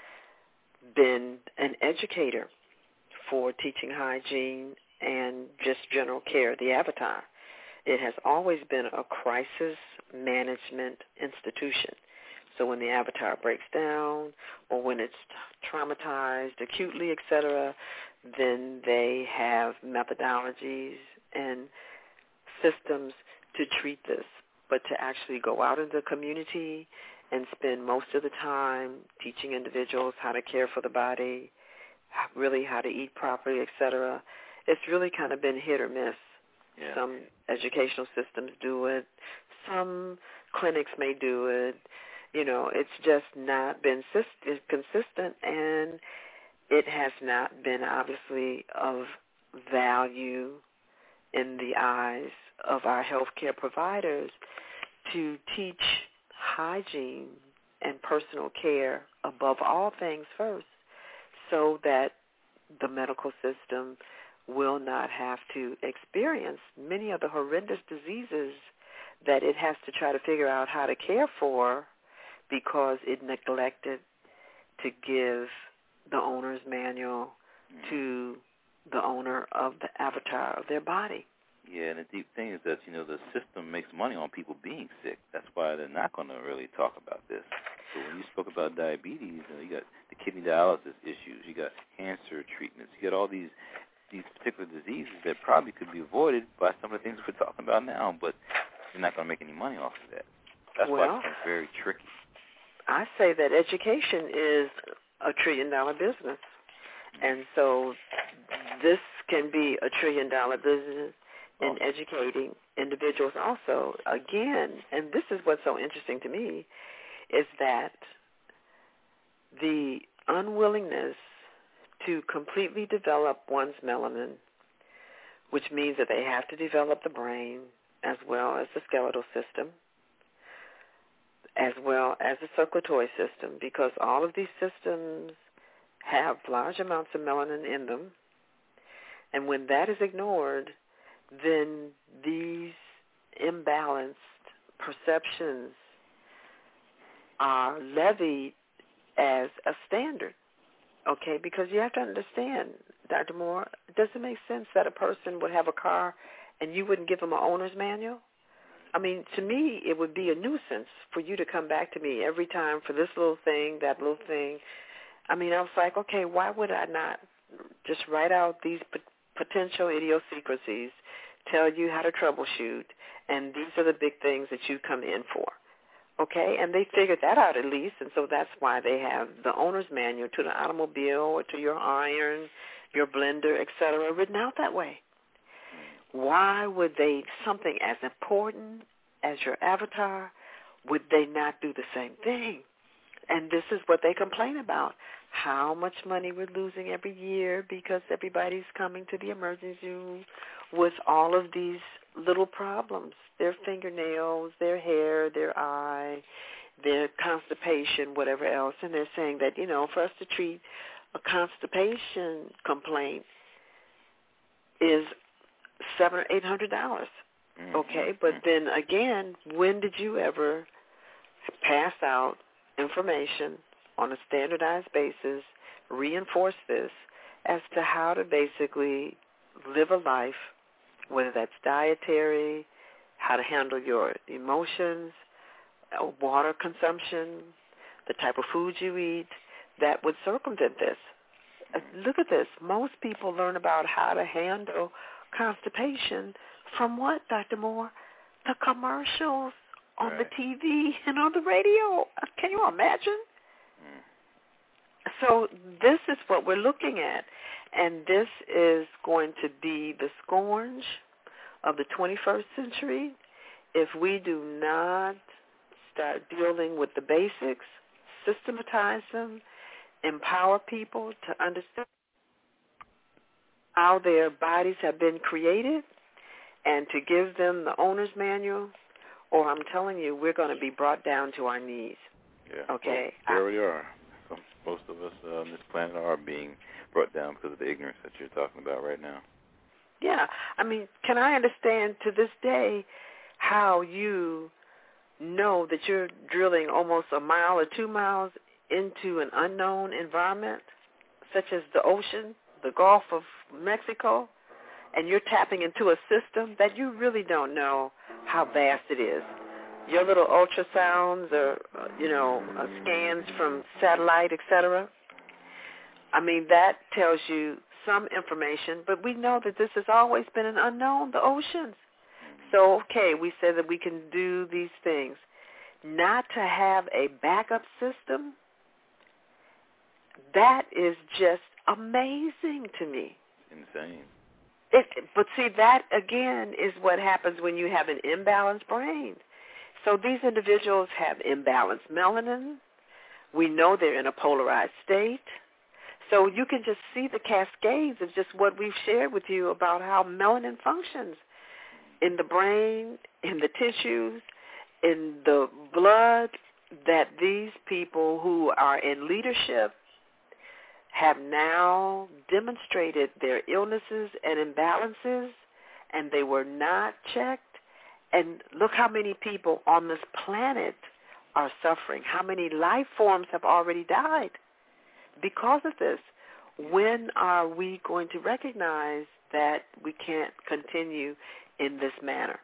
been an educator for teaching hygiene and just general care, the avatar. It has always been a crisis management institution. So when the avatar breaks down or when it's traumatized acutely, et cetera, then they have methodologies and systems to treat this. But to actually go out in the community and spend most of the time teaching individuals how to care for the body, really how to eat properly, et cetera, it's really kind of been hit or miss. Yeah. Some educational systems do it. Some clinics may do it. You know, it's just not been consistent, and it has not been obviously of value in the eyes of our healthcare providers to teach hygiene and personal care above all things first, so that the medical system will not have to experience many of the horrendous diseases that it has to try to figure out how to care for because it neglected to give the owner's manual to the owner of the avatar of their body. Yeah, and the deep thing is that, you know, the system makes money on people being sick. That's why they're not going to really talk about this. So when you spoke about diabetes, you know, you got the kidney dialysis issues, you got cancer treatments, you got all these these particular diseases that probably could be avoided by some of the things we're talking about now, but you're not going to make any money off of that. That's well, why it's very tricky. I say that education is a trillion-dollar business, and so this can be a trillion-dollar business in educating individuals also. Again, and this is what's so interesting to me, is that the unwillingness to completely develop one's melanin, which means that they have to develop the brain as well as the skeletal system, as well as the circulatory system, because all of these systems have large amounts of melanin in them. And when that is ignored, then these imbalanced perceptions are levied as a standard, okay? Because you have to understand, Doctor Moore, does it make sense that a person would have a car and you wouldn't give them an owner's manual? I mean, to me, it would be a nuisance for you to come back to me every time for this little thing, that little thing. I mean, I was like, okay, why would I not just write out these p- potential idiosyncrasies, tell you how to troubleshoot, and these are the big things that you come in for, okay? And they figured that out at least, and so that's why they have the owner's manual to the automobile or to your iron, your blender, et cetera, written out that way. Why would they, something as important as your avatar, would they not do the same thing? And this is what they complain about, how much money we're losing every year because everybody's coming to the emergency room with all of these little problems, their fingernails, their hair, their eye, their constipation, whatever else. And they're saying that, you know, for us to treat a constipation complaint is seven or eight hundred dollars. Mm-hmm. Okay, but then again, when did you ever pass out information on a standardized basis, reinforce this as to how to basically live a life, whether that's dietary, how to handle your emotions, water consumption, the type of food you eat, that would circumvent this. Look at this. Most people learn about how to handle constipation from what, Doctor Moore? The commercials on right. the T V and on the radio. Can you imagine? Mm. So this is what we're looking at, and this is going to be the scourge of the twenty-first century if we do not start dealing with the basics, systematize them, empower people to understand how their bodies have been created, and to give them the owner's manual, or I'm telling you, we're going to be brought down to our knees. Yeah. Okay. Well, we already are. So most of us uh, on this planet are being brought down because of the ignorance that you're talking about right now. Yeah. I mean, can I understand to this day how you know that you're drilling almost a mile or two miles into an unknown environment, such as the ocean, the Gulf of Mexico, and you're tapping into a system that you really don't know how vast it is. Your little ultrasounds or, you know, uh, scans from satellite, et cetera. I mean, that tells you some information, but we know that this has always been an unknown, the oceans. So, okay, we said that we can do these things. Not to have a backup system, that is just amazing to me. Insane. It, but see, that, again, is what happens when you have an imbalanced brain. So these individuals have imbalanced melanin. We know they're in a polarized state. So you can just see the cascades of just what we've shared with you about how melanin functions in the brain, in the tissues, in the blood, that these people who are in leadership have now demonstrated their illnesses and imbalances, and they were not checked. And look how many people on this planet are suffering. How many life forms have already died because of this? When are we going to recognize that we can't continue in this manner?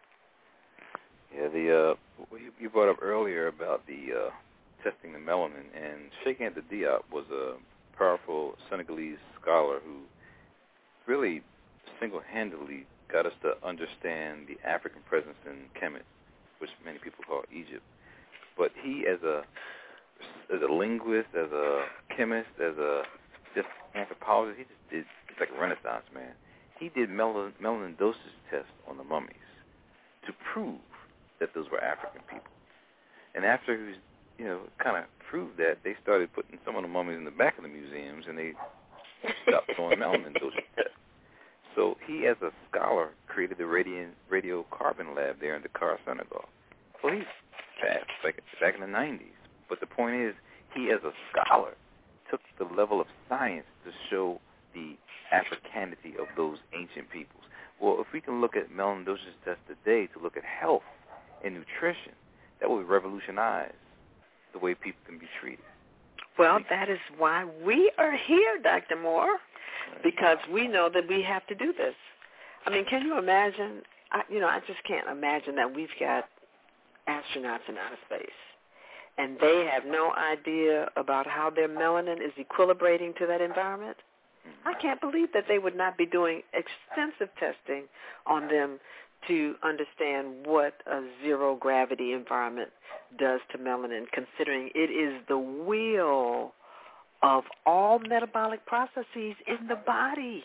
Yeah, the uh, you brought up earlier about the uh, testing the melanin, and Cheikh Anta Diop was a powerful Senegalese scholar who really single-handedly got us to understand the African presence in Kemet, which many people call Egypt. But he, as a as a linguist, as a chemist, as a just anthropologist, he just did, he's like a Renaissance man. He did melanin, melanin dosage tests on the mummies to prove that those were African people. And after he was, you know, kind of proved that, they started putting some of the mummies in the back of the museums, and they stopped doing melanin dosage tests. So he, as a scholar, created the radian, radiocarbon lab there in Dakar, Senegal. So he's fast, like back in the nineties. But the point is, he, as a scholar, took the level of science to show the Africanity of those ancient peoples. Well, if we can look at melanin dosage tests today to look at health and nutrition, that will revolutionize the way people can be treated. Well, that is why we are here, Doctor Moore, because we know that we have to do this. I mean, can you imagine? I, you know, I just can't imagine that we've got astronauts in outer space, and they have no idea about how their melanin is equilibrating to that environment. I can't believe that they would not be doing extensive testing on them to understand what a zero-gravity environment does to melanin, considering it is the wheel of all metabolic processes in the body.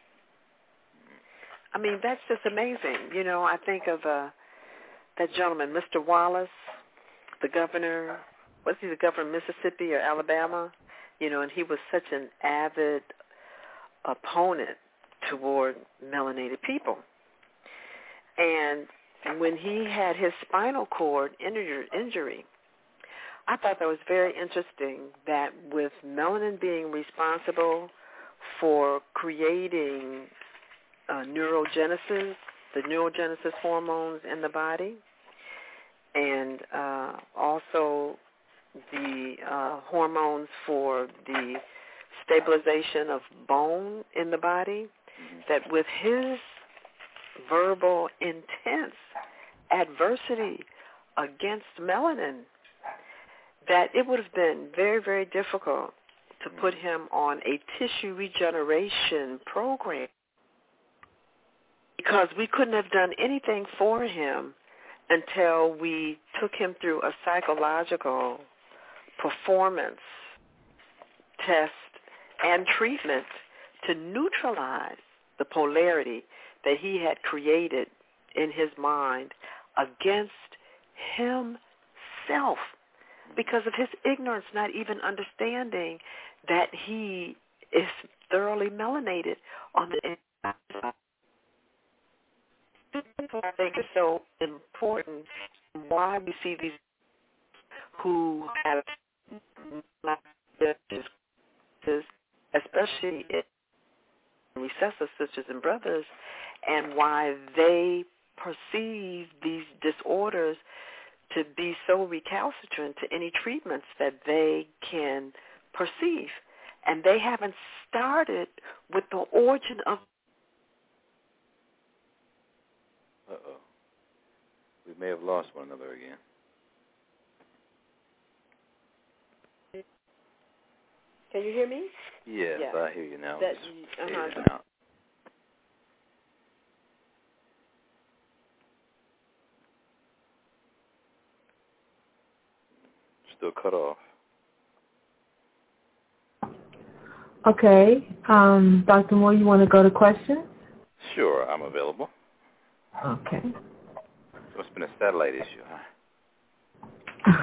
I mean, that's just amazing. You know, I think of uh, that gentleman, Mister Wallace, the governor, was he the governor of Mississippi or Alabama? You know, and he was such an avid opponent toward melanated people. And when he had his spinal cord injury, I thought that was very interesting that with melanin being responsible for creating uh, neurogenesis the neurogenesis hormones in the body, and uh, also the uh, hormones for the stabilization of bone in the body, that with his verbal intense adversity against melanin, that it would have been very, very difficult to put him on a tissue regeneration program, because we couldn't have done anything for him until we took him through a psychological performance test and treatment to neutralize the polarity that he had created in his mind against himself, because of his ignorance, not even understanding that he is thoroughly melanated on the inside. I think it's so important why we see these who have, especially recessive sisters and brothers, and why they perceive these disorders to be so recalcitrant to any treatments that they can perceive. And they haven't started with the origin of... Uh-oh. We may have lost one another again. Can you hear me? Yes, yeah. I hear you now. That, It's uh-huh. fading out. Still cut off. Okay. Um, Doctor Moore, you want to go to questions? Sure, I'm available. Okay. So it's been a satellite issue, huh?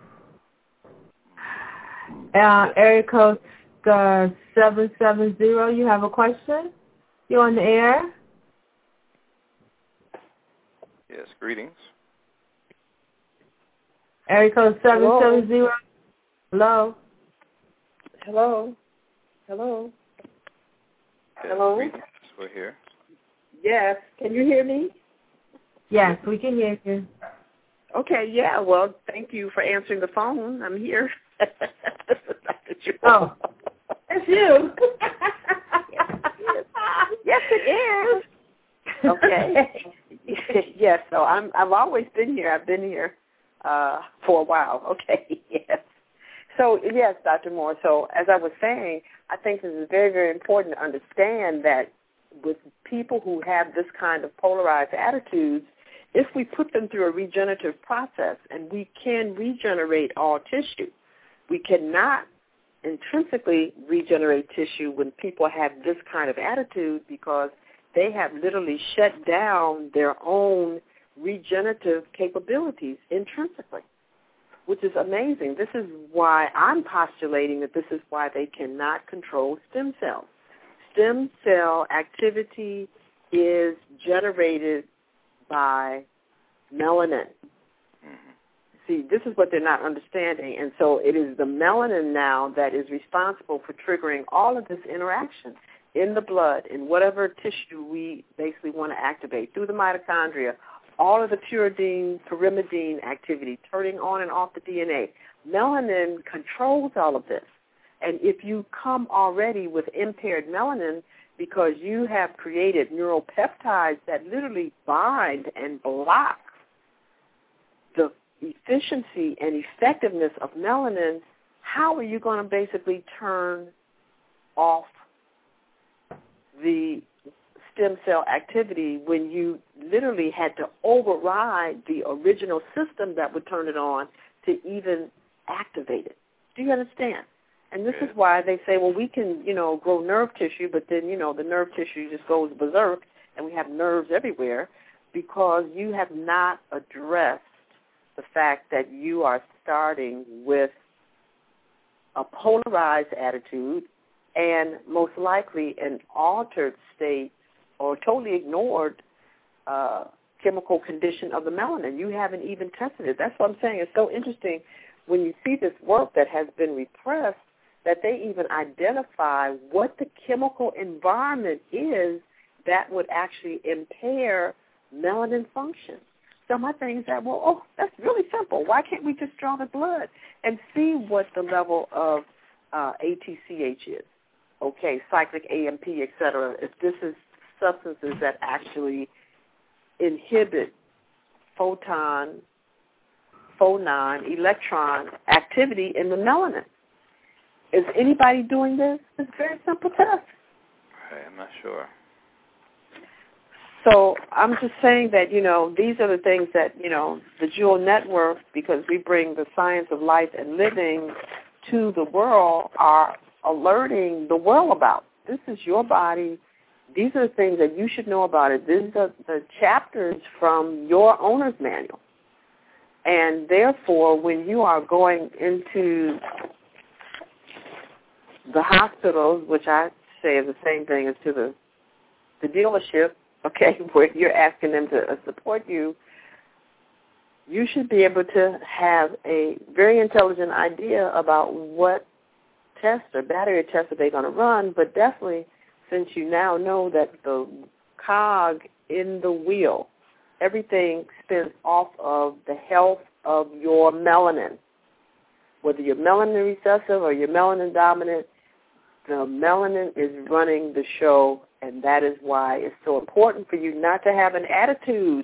uh, area code uh, seven seven zero, you have a question? You on the air? Yes, greetings. Area code seven seven zero. Hello? Hello? Hello? Yes, Hello? Greetings. We're here. Yes. Can you hear me? Yes, we can hear you. Okay, yeah. Well, thank you for answering the phone. I'm here. Oh, it's you. Yes, it is. Okay. Yes, so I'm, I've always been here. I've been here uh, for a while. Okay, yes. So, yes, Doctor Moore, so as I was saying, I think this is very, very important to understand that with people who have this kind of polarized attitudes, if we put them through a regenerative process, and we can regenerate all tissue, we cannot intrinsically regenerate tissue when people have this kind of attitude, because they have literally shut down their own regenerative capabilities intrinsically, which is amazing. This is why I'm postulating that this is why they cannot control stem cells. Stem cell activity is generated by melanin. Mm-hmm. See, this is what they're not understanding. And so it is the melanin now that is responsible for triggering all of this interaction in the blood, in whatever tissue we basically want to activate, through the mitochondria, all of the pyridine, pyrimidine activity, turning on and off the D N A. Melanin controls all of this. And if you come already with impaired melanin because you have created neuropeptides that literally bind and block the efficiency and effectiveness of melanin, how are you going to basically turn off the stem cell activity when you literally had to override the original system that would turn it on to even activate it? Do you understand? And this is why they say, well, we can, you know, grow nerve tissue, but then, you know, the nerve tissue just goes berserk, and we have nerves everywhere, because you have not addressed the fact that you are starting with a polarized attitude and most likely an altered state or totally ignored uh, chemical condition of the melanin. You haven't even tested it. That's what I'm saying. It's so interesting when you see this work that has been repressed, that they even identify what the chemical environment is that would actually impair melanin function. So my thing is that, well, oh, that's really simple. Why can't we just draw the blood and see what the level of uh, A T C H is? Okay, cyclic A M P, et cetera, if this is substances that actually inhibit photon, phonon, electron activity in the melanin. Is anybody doing this? It's a very simple test. I'm not sure. So I'm just saying that, you know, these are the things that, you know, the Jewel Network, because we bring the science of life and living to the world, are alerting the world about. This is your body. These are the things that you should know about it. These are the chapters from your owner's manual. And therefore, when you are going into the hospitals, which I say is the same thing as to the, the dealership, okay, where you're asking them to uh, support you, you should be able to have a very intelligent idea about what test or battery test that they're going to run, but definitely since you now know that the cog in the wheel, everything spins off of the health of your melanin. Whether you're melanin recessive or you're melanin dominant, the melanin is running the show, and that is why it's so important for you not to have an attitude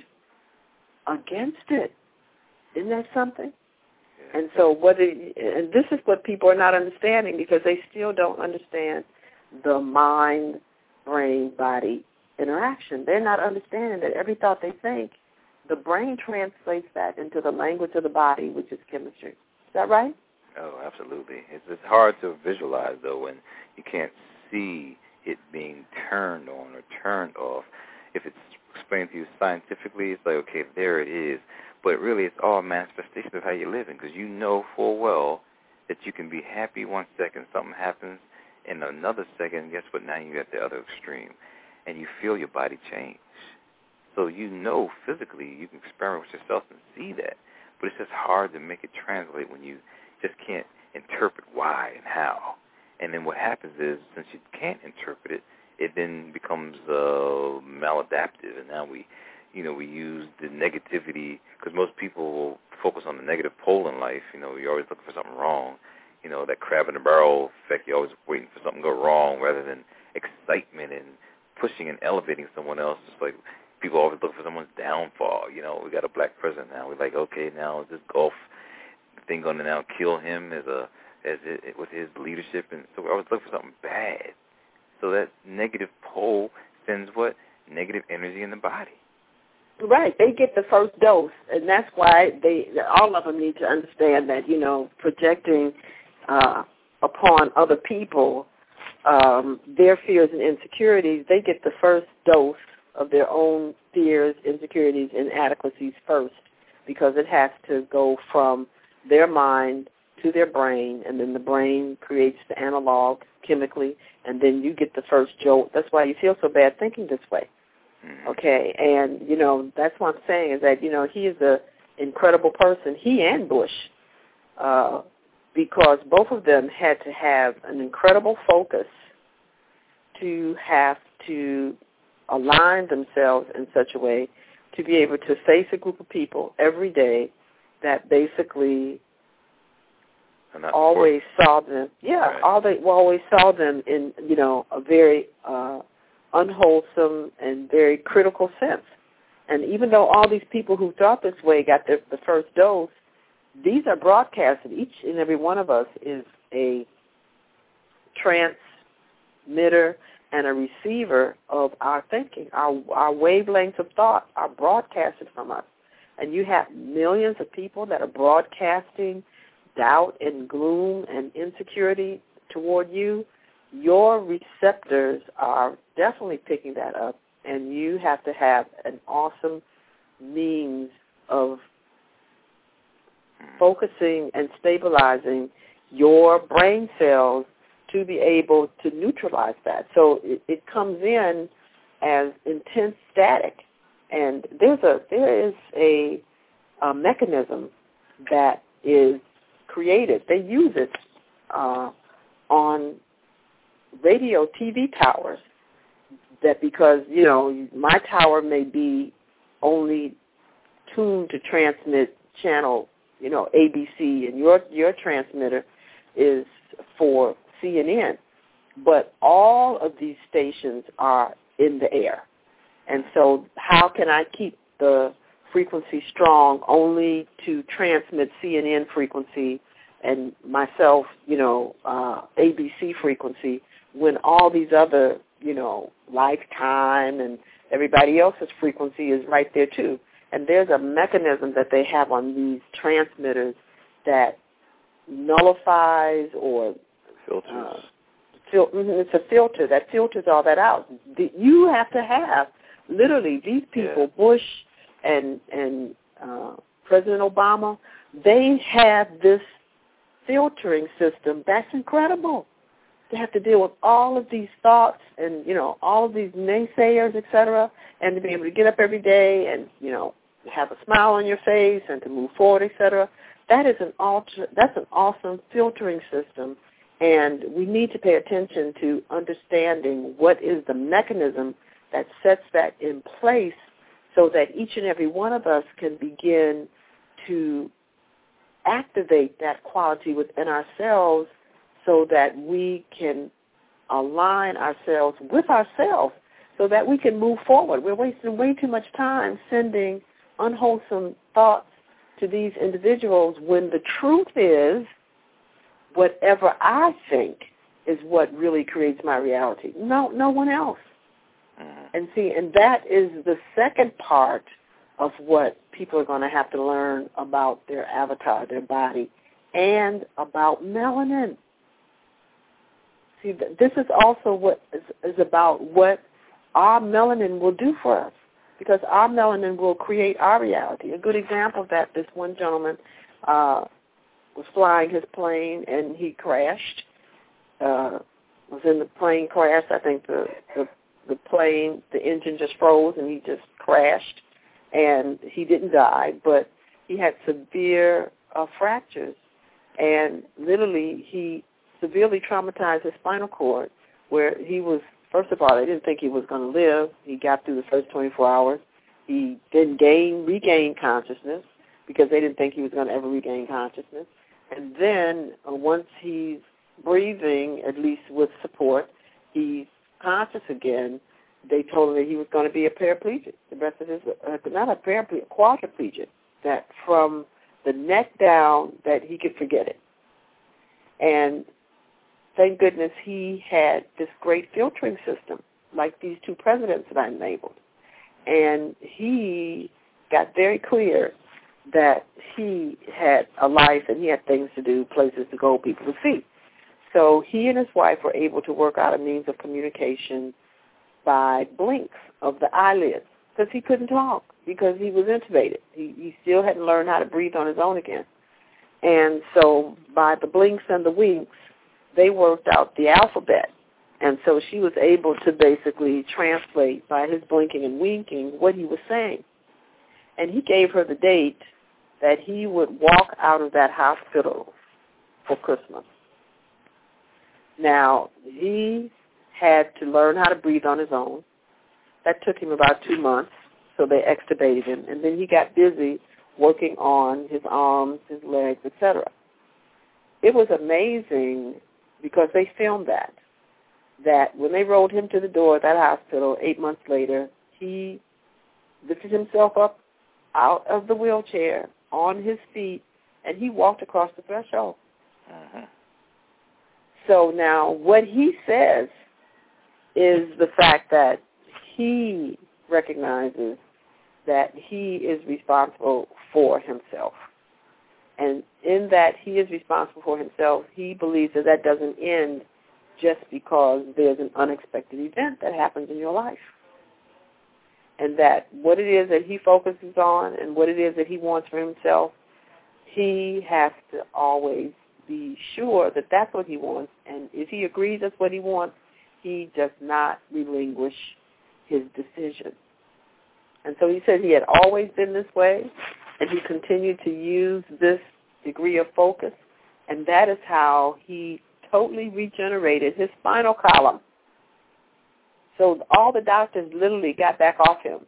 against it. Isn't that something? And so whether, and this is what people are not understanding, because they still don't understand the mind-brain-body interaction. They're not understanding that every thought they think, the brain translates that into the language of the body, which is chemistry. Is that right? Oh, absolutely. It's, it's hard to visualize, though, when you can't see it being turned on or turned off. If it's explained to you scientifically, it's like, okay, there it is. But really, it's all a manifestation of how you're living, because you know full well that you can be happy one second, something happens, in another second, guess what, now you're at the other extreme, and you feel your body change. So you know physically, you can experiment with yourself and see that, but it's just hard to make it translate when you just can't interpret why and how. And then what happens is, since you can't interpret it, it then becomes uh, maladaptive, and now we, you know, we use the negativity, because most people will focus on the negative pole in life. You know, you're always looking for something wrong. You know, that crab in the barrel effect, you're always waiting for something to go wrong rather than excitement and pushing and elevating someone else. It's like people always look for someone's downfall. You know, we got a black president now. We're like, okay, now is this Gulf thing going to now kill him as a as it, with his leadership? And so we always look for something bad. So that negative pole sends what? Negative energy in the body. Right. They get the first dose, and that's why they all of them need to understand that, you know, projecting uh, upon other people um, their fears and insecurities, they get the first dose of their own fears, insecurities, inadequacies first, because it has to go from their mind to their brain, and then the brain creates the analog chemically, and then you get the first jolt. That's why you feel so bad thinking this way. Okay, and, you know, that's what I'm saying is that, you know, he is an incredible person, he and Bush, uh, because both of them had to have an incredible focus to have to align themselves in such a way to be able to face a group of people every day that basically always saw them, yeah, right. all they always saw them in, you know, a very uh, unwholesome and very critical sense. And even though all these people who thought this way got the, the first dose, these are broadcasted. Each and every one of us is a transmitter and a receiver of our thinking. Our, our wavelengths of thought are broadcasted from us. And you have millions of people that are broadcasting doubt and gloom and insecurity toward you. Your receptors are definitely picking that up, and you have to have an awesome means of focusing and stabilizing your brain cells to be able to neutralize that. So it, it comes in as intense static, and there's a there is a, a mechanism that is created. They use it uh, on radio T V towers, that because, you know, my tower may be only tuned to transmit channel, you know, A B C, and your your transmitter is for C N N. But all of these stations are in the air. And so how can I keep the frequency strong only to transmit C N N frequency and myself, you know, uh, A B C frequency, when all these other, you know, Lifetime and everybody else's frequency is right there too. And there's a mechanism that they have on these transmitters that nullifies or filters. Uh, fil- it's a filter that filters all that out. The, you have to have, literally, these people, yeah. Bush and, and uh, President Obama, they have this filtering system. That's incredible. They have to deal with all of these thoughts and, you know, all of these naysayers, et cetera, and to be able to get up every day and, you know, have a smile on your face and to move forward, et cetera. That is an ultra, that's an awesome filtering system, and we need to pay attention to understanding what is the mechanism that sets that in place so that each and every one of us can begin to activate that quality within ourselves so that we can align ourselves with ourselves so that we can move forward. We're wasting way too much time sending unwholesome thoughts to these individuals when the truth is whatever I think is what really creates my reality. No, no one else. And see, and that is the second part of what people are going to have to learn about their avatar, their body, and about melanin. See, this is also what is, is about what our melanin will do for us, because our melanin will create our reality. A good example of that, this one gentleman uh, was flying his plane and he crashed, uh, was in the plane crash. I think the, the, the plane, the engine just froze and he just crashed, and he didn't die, but he had severe uh, fractures, and literally he severely traumatized his spinal cord, where he was, first of all, they didn't think he was going to live. He got through the first twenty-four hours. He didn't gain, regain consciousness because they didn't think he was going to ever regain consciousness. And then uh, once he's breathing, at least with support, he's conscious again. They told him that he was going to be a paraplegic. The rest of his, uh, not a paraplegic, quadriplegic, that from the neck down that he could forget it. And thank goodness he had this great filtering system, like these two presidents that I enabled. And he got very clear that he had a life and he had things to do, places to go, people to see. So he and his wife were able to work out a means of communication by blinks of the eyelids, because he couldn't talk because he was intubated. He, he still hadn't learned how to breathe on his own again. And so by the blinks and the winks, they worked out the alphabet. And so she was able to basically translate by his blinking and winking what he was saying. And he gave her the date that he would walk out of that hospital for Christmas. Now, he had to learn how to breathe on his own. That took him about two months, so they extubated him. And then he got busy working on his arms, his legs, et cetera. It was amazing because they filmed that, that when they rolled him to the door of that hospital eight months later, he lifted himself up out of the wheelchair on his feet, and he walked across the threshold. Uh-huh. So now what he says is the fact that he recognizes that he is responsible for himself. And in that he is responsible for himself, he believes that that doesn't end just because there's an unexpected event that happens in your life. And that what it is that he focuses on and what it is that he wants for himself, he has to always be sure that that's what he wants. And if he agrees that's what he wants, he does not relinquish his decision. And so he said he had always been this way, and he continued to use this degree of focus, and that is how he totally regenerated his spinal column. So all the doctors literally got back off him.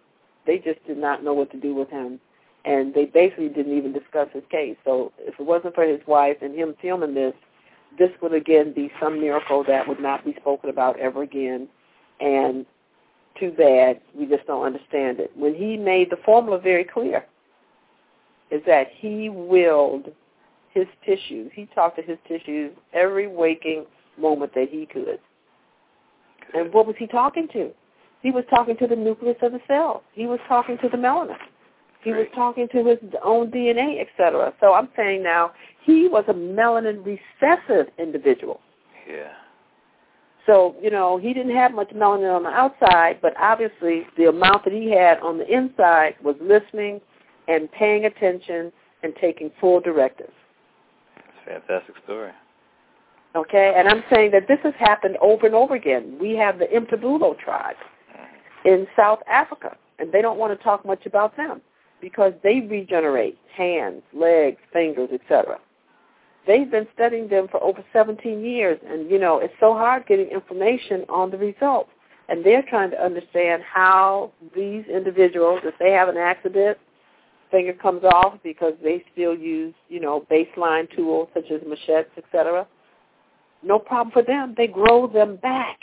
they just did not know what to do with him, and they basically didn't even discuss his case. So if it wasn't for his wife and him filming this, this would again be some miracle that would not be spoken about ever again, and too bad, we just don't understand it. When he made the formula very clear, is that he willed his tissues. He talked to his tissues every waking moment that he could. And what was he talking to? He was talking to the nucleus of the cell. He was talking to the melanin. He was talking to his own D N A, et cetera. So I'm saying now he was a melanin recessive individual. Yeah. So, you know, he didn't have much melanin on the outside, but obviously the amount that he had on the inside was listening and paying attention and taking full directives. That's a fantastic story. Okay, and I'm saying that this has happened over and over again. We have the Mtabulo tribe in South Africa, and they don't want to talk much about them because they regenerate hands, legs, fingers, et cetera. They've been studying them for over seventeen years, and, you know, it's so hard getting information on the results. And they're trying to understand how these individuals, if they have an accident, finger comes off because they still use, you know, baseline tools such as machetes, et cetera. No problem for them. They grow them back.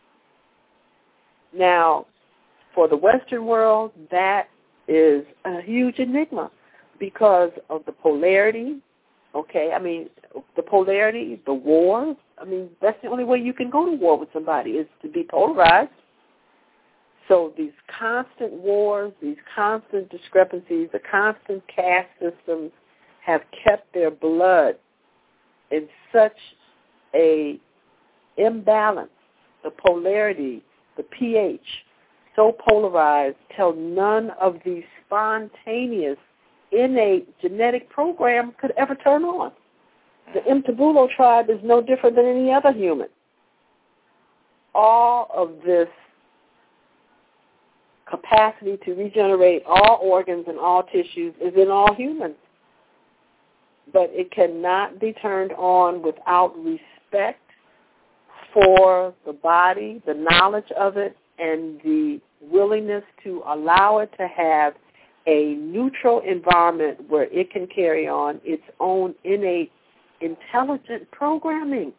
Now, for the Western world, that is a huge enigma because of the polarity, okay? I mean, the polarity, the wars. I mean, that's the only way you can go to war with somebody is to be polarized. So these constant wars, these constant discrepancies, the constant caste systems have kept their blood in such a imbalance, the polarity, the pH, so polarized till none of these spontaneous, innate genetic programs could ever turn on. The Mtabulo tribe is no different than any other human. All of this capacity to regenerate all organs and all tissues is in all humans. But it cannot be turned on without respect for the body, the knowledge of it, and the willingness to allow it to have a neutral environment where it can carry on its own innate intelligent programming.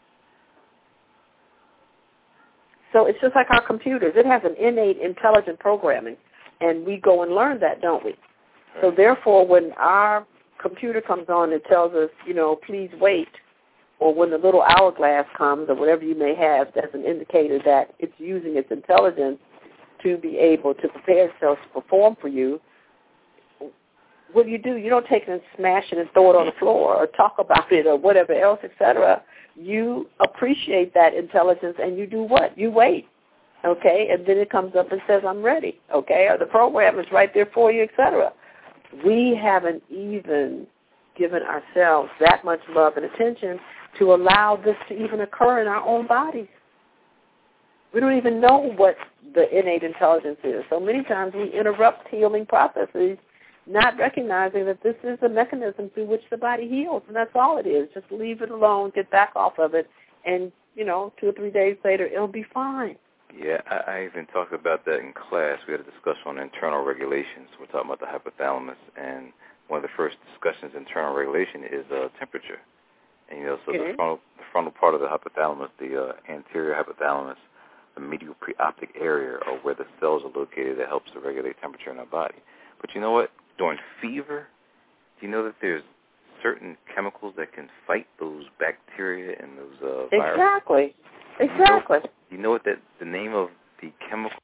So it's just like our computers. It has an innate intelligent programming, and we go and learn that, don't we? So therefore, when our computer comes on and tells us, you know, please wait, or when the little hourglass comes or whatever you may have, that's an indicator that it's using its intelligence to be able to prepare itself to perform for you, what do you do? You don't take it and smash it and throw it on the floor or talk about it or whatever else, et cetera. You appreciate that intelligence and you do what? You wait, okay? And then it comes up and says, I'm ready, okay? Or the program is right there for you, et cetera. We haven't even given ourselves that much love and attention to allow this to even occur in our own bodies. We don't even know what the innate intelligence is. So many times we interrupt healing processes, not recognizing that this is a mechanism through which the body heals, and that's all it is. Just leave it alone, get back off of it, and, you know, two or three days later, it'll be fine. Yeah, I, I even talked about that in class. We had a discussion on internal regulations. We're talking about the hypothalamus, and one of the first discussions in internal regulation is uh, temperature. And, you know, so okay. the, frontal, the frontal part of the hypothalamus, the uh, anterior hypothalamus, the medial preoptic area are where the cells are located that helps to regulate temperature in our body. But you know what? During fever, do you know that there's certain chemicals that can fight those bacteria and those uh, viruses? Exactly. Exactly. You know, you know what that the name of the chemical